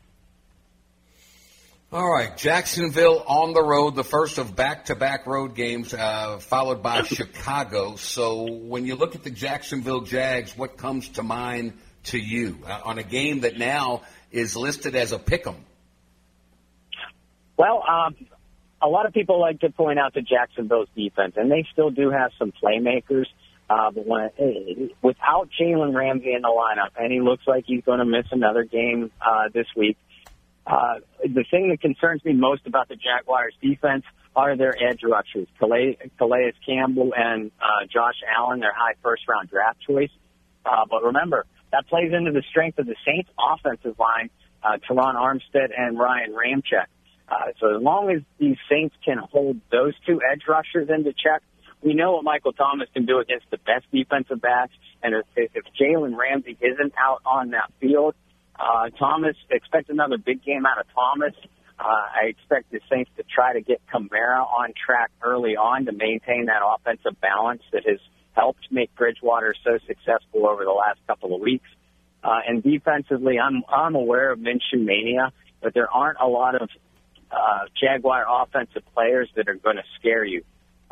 All right, Jacksonville on the road, the first of back-to-back road games, followed by Chicago. So when you look at the Jacksonville Jags, what comes to mind to you on a game that now is listed as a pick 'em? Well, a lot of people like to point out to Jacksonville's defense, and they still do have some playmakers. But without Jalen Ramsey in the lineup, and he looks like he's going to miss another game this week, the thing that concerns me most about the Jaguars' defense are their edge rushers, Calais Campbell and Josh Allen, their high first-round draft choice. But remember, that plays into the strength of the Saints' offensive line, Teron Armstead and Ryan Ramczyk. So as long as these Saints can hold those two edge rushers into check, we know what Michael Thomas can do against the best defensive backs. And if Jalen Ramsey isn't out on that field, Thomas, expect another big game out of Thomas. I expect the Saints to try to get Kamara on track early on to maintain that offensive balance that has helped make Bridgewater so successful over the last couple of weeks. And defensively, I'm aware of Minshew mania, but there aren't a lot of Jaguar offensive players that are going to scare you.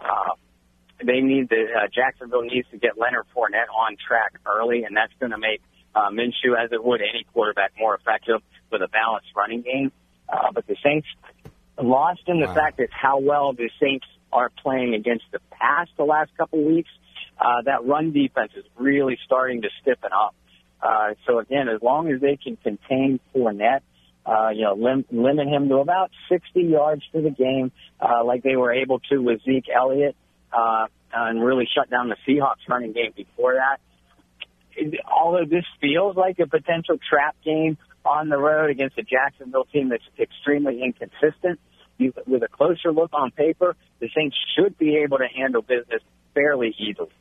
Jacksonville needs to get Leonard Fournette on track early, and that's going to make Minshew, as it would any quarterback, more effective with a balanced running game. But the Saints, lost in the fact that how well the Saints are playing against the pass the last couple of weeks, that run defense is really starting to stiffen up. So again, as long as they can contain Fournette, limit him to about 60 yards for the game, like they were able to with Zeke Elliott, and really shut down the Seahawks running game before that. Although this feels like a potential trap game on the road against a Jacksonville team that's extremely inconsistent, with a closer look on paper, the Saints should be able to handle business fairly easily.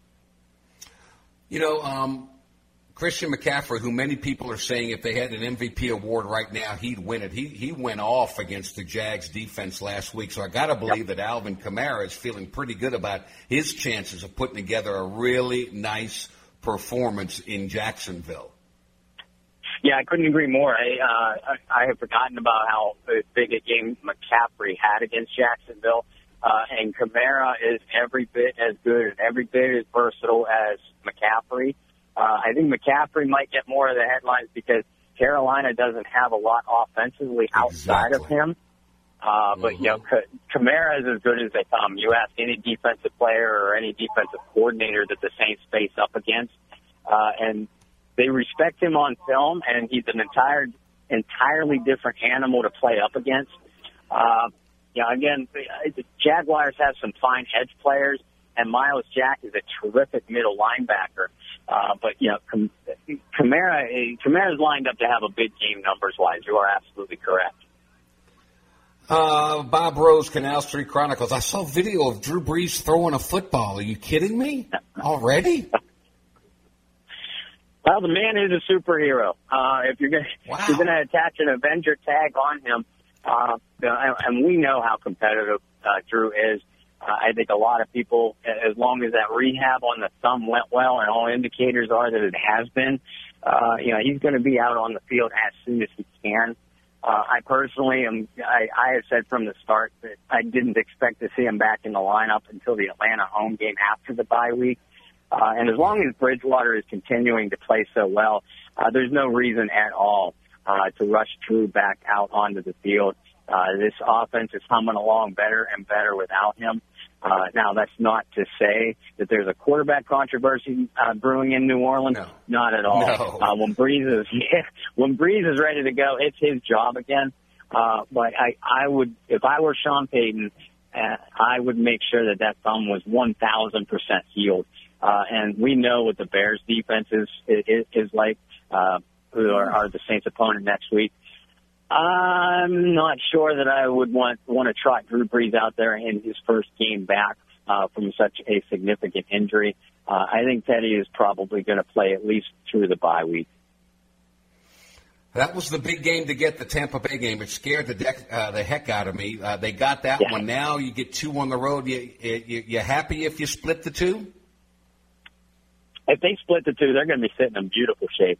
Christian McCaffrey, who many people are saying if they had an MVP award right now, he'd win it. He went off against the Jags defense last week, so I got to believe that Alvin Kamara is feeling pretty good about his chances of putting together a really nice performance in Jacksonville. Yeah, I couldn't agree more. I have forgotten about how big a game McCaffrey had against Jacksonville, and Kamara is every bit as good and every bit as versatile as McCaffrey. I think McCaffrey might get more of the headlines because Carolina doesn't have a lot offensively outside of him. But, Kamara is as good as they come. You ask any defensive player or any defensive coordinator that the Saints face up against, and they respect him on film, and he's an entirely different animal to play up against. Again, the Jaguars have some fine edge players, and Miles Jack is a terrific middle linebacker. But Kamara's lined up to have a big game numbers-wise. You are absolutely correct. Bob Rose, Canal Street Chronicles. I saw video of Drew Brees throwing a football. Are you kidding me? Already? Well, the man is a superhero. If you're going to attach an Avenger tag on him, and we know how competitive Drew is. I think a lot of people, as long as that rehab on the thumb went well, and all indicators are that it has been, he's going to be out on the field as soon as he can. I personally I have said from the start that I didn't expect to see him back in the lineup until the Atlanta home game after the bye week. And as long as Bridgewater is continuing to play so well, there's no reason at all to rush Drew back out onto the field. This offense is humming along better and better without him. Now, that's not to say that there's a quarterback controversy brewing in New Orleans. No. Not at all. No. When Brees is ready to go, it's his job again. But I would, if I were Sean Payton, I would make sure that thumb was 1,000% healed. And we know what the Bears defense is like, who are the Saints' opponent next week. I'm not sure that I would want to trot Drew Brees out there in his first game back from such a significant injury. I think Teddy is probably going to play at least through the bye week. That was the big game to get, the Tampa Bay game. It scared the heck out of me. They got that one. Now you get two on the road. You happy if you split the two? If they split the two, they're going to be sitting in beautiful shape.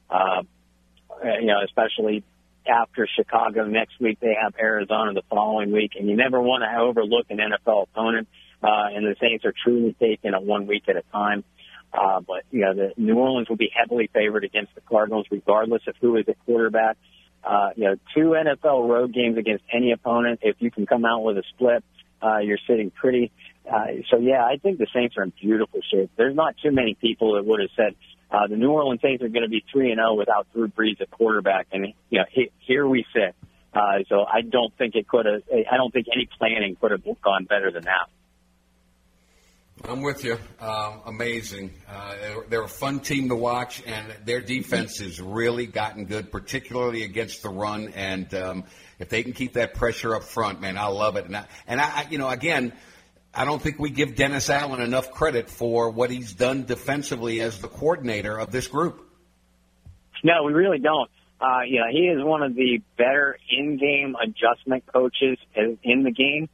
Especially after Chicago next week, they have Arizona the following week, and you never want to overlook an NFL opponent. And the Saints are truly taking it 1 week at a time. But the New Orleans will be heavily favored against the Cardinals, regardless of who is the quarterback. 2 NFL road games against any opponent. If you can come out with a split, you're sitting pretty. I think the Saints are in beautiful shape. There's not too many people that would have said the New Orleans Saints are going to be 3-0 without Drew Brees at quarterback, and here we sit. So I don't think it could have. I don't think any planning could have gone better than that. I'm with you. Amazing. They're a fun team to watch, and their defense has really gotten good, particularly against the run. And if they can keep that pressure up front, man, I love it. And again, I don't think we give Dennis Allen enough credit for what he's done defensively as the coordinator of this group. No, we really don't. He is one of the better in-game adjustment coaches in the game.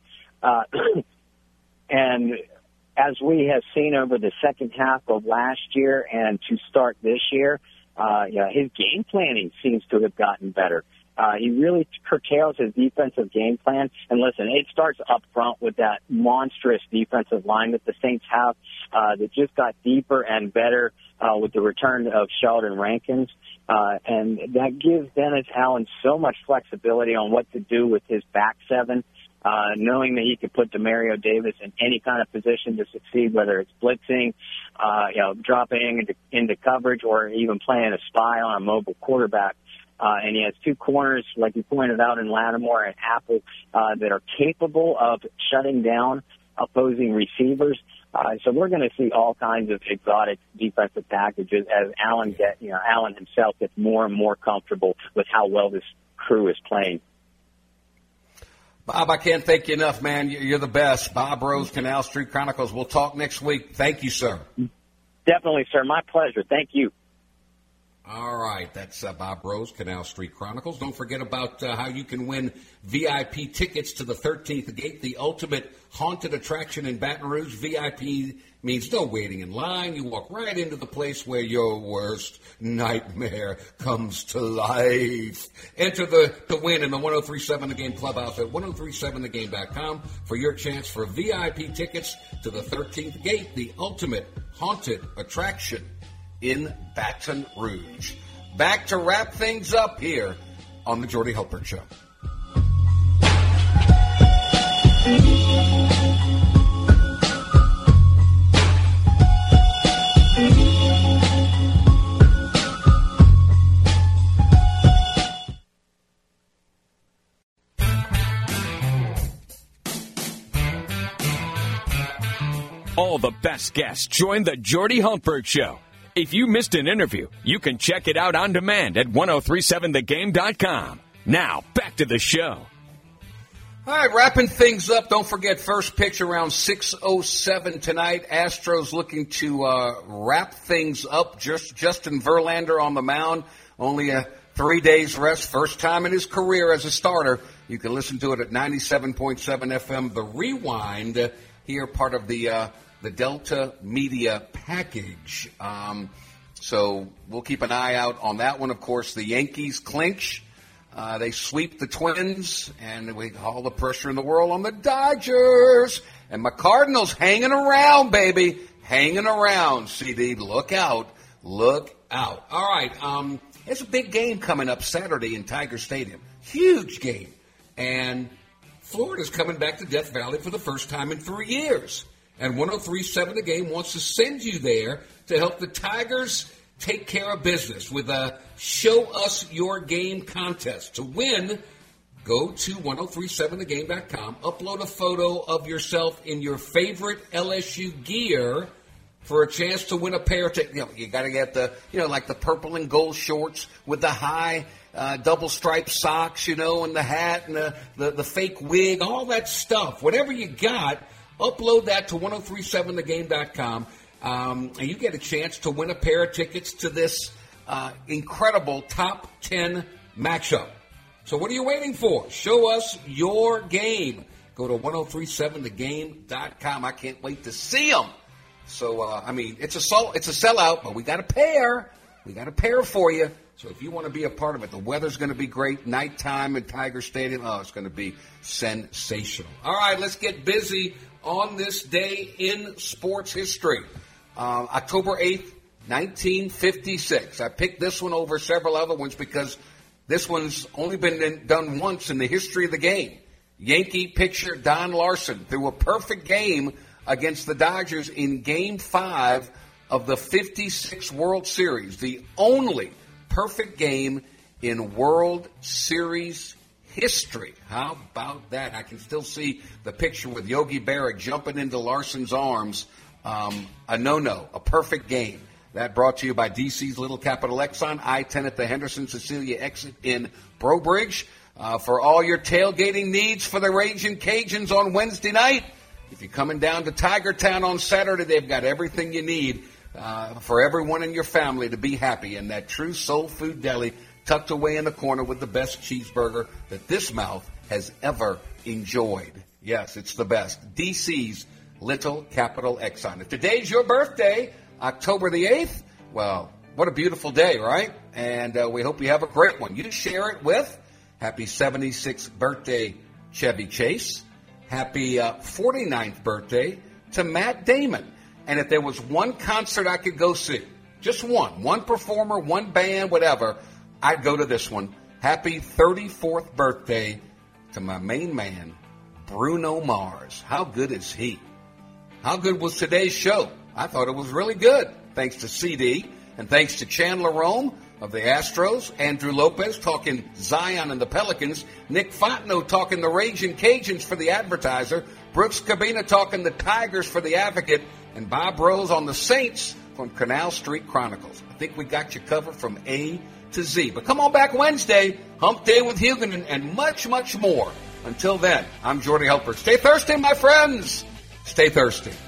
And as we have seen over the second half of last year and to start this year, his game planning seems to have gotten better. He really curtails his defensive game plan. And listen, it starts up front with that monstrous defensive line that the Saints have that just got deeper and better with the return of Sheldon Rankins. And that gives Dennis Allen so much flexibility on what to do with his back seven. Knowing that he could put Demario Davis in any kind of position to succeed, whether it's blitzing, dropping into coverage, or even playing a spy on a mobile quarterback. And he has 2 corners, like you pointed out, in Lattimore and Apple, that are capable of shutting down opposing receivers. So we're going to see all kinds of exotic defensive packages as Allen himself gets more and more comfortable with how well this crew is playing. Bob, I can't thank you enough, man. You're the best. Bob Rose, Canal Street Chronicles. We'll talk next week. Thank you, sir. Definitely, sir. My pleasure. Thank you. All right. That's Bob Rose, Canal Street Chronicles. Don't forget about how you can win VIP tickets to the 13th Gate, the ultimate haunted attraction in Baton Rouge. VIP means no waiting in line. You walk right into the place where your worst nightmare comes to life. Enter the win in the 1037 The Game Clubhouse at 1037thegame.com for your chance for VIP tickets to the 13th Gate, the ultimate haunted attraction in Baton Rouge. Back to wrap things up here on the Jordy Hultberg Show. All the best guests join the Jordy Hultberg Show. If you missed an interview, you can check it out on demand at 1037thegame.com. Now, back to the show. All right, wrapping things up. Don't forget, first pitch around 6:07 tonight. Astros looking to wrap things up. Justin Verlander on the mound. Only a 3 days rest. First time in his career as a starter. You can listen to it at 97.7 FM. The Rewind here, part of the Delta Media package. So we'll keep an eye out on that one. Of course, the Yankees clinch. They sweep the Twins, and we all the pressure in the world on the Dodgers. And my Cardinals hanging around, baby. Hanging around, CD. Look out. Look out. All right. There's a big game coming up Saturday in Tiger Stadium. Huge game. And Florida's coming back to Death Valley for the first time in 3 years. And 1037 The Game wants to send you there to help the Tigers take care of business with a Show Us Your Game contest. To win, go to 1037thegame.com, upload a photo of yourself in your favorite LSU gear for a chance to win a pair of you got to get the, like the purple and gold shorts with the high double striped socks, and the hat and the fake wig, all that stuff. Whatever you got, upload that to 1037thegame.com, and you get a chance to win a pair of tickets to this incredible top 10 matchup. So what are you waiting for? Show us your game. Go to 1037thegame.com. I can't wait to see them. So, it's a sellout, but we got a pair. We got a pair for you. So if you want to be a part of it, the weather's going to be great. Nighttime at Tiger Stadium. Oh, it's going to be sensational. All right, let's get busy on this day in sports history. October 8th, 1956. I picked this one over several other ones because This one's only been done once in the history of the game. Yankee pitcher Don Larson threw a perfect game against the Dodgers in Game 5 of the 56 World Series, the only perfect game in World Series history. How about that? I can still see the picture with Yogi Berra jumping into Larson's arms. A no-no, a perfect game. That brought to you by DC's Little Capital Exxon, I-10 at the Henderson Cecilia exit in Breaux Bridge. For all your tailgating needs for the Ragin' Cajuns on Wednesday night, if you're coming down to Tiger Town on Saturday, they've got everything you need for everyone in your family to be happy in that true soul food deli tucked away in the corner with the best cheeseburger that this mouth has ever enjoyed. Yes, it's the best. DC's Little Capital Exxon. If today's your birthday, October the 8th, well, what a beautiful day, right? And we hope you have a great one. You share it with happy 76th birthday, Chevy Chase. Happy 49th birthday to Matt Damon. And if there was one concert I could go see, just one performer, one band, whatever, I'd go to this one. Happy 34th birthday to my main man, Bruno Mars. How good is he? How good was today's show? I thought it was really good. Thanks to CD and thanks to Chandler Rome of the Astros, Andrew Lopez talking Zion and the Pelicans, Nick Fontenot talking the Ragin' Cajuns for the Advertiser, Brooks Cabina talking the Tigers for the Advocate, and Bob Rose on the Saints from Canal Street Chronicles. I think we got you covered from A to Z. But come on back Wednesday, Hump Day with Hugan, and much, much more. Until then, I'm Jordy Helper. Stay thirsty, my friends. Stay thirsty.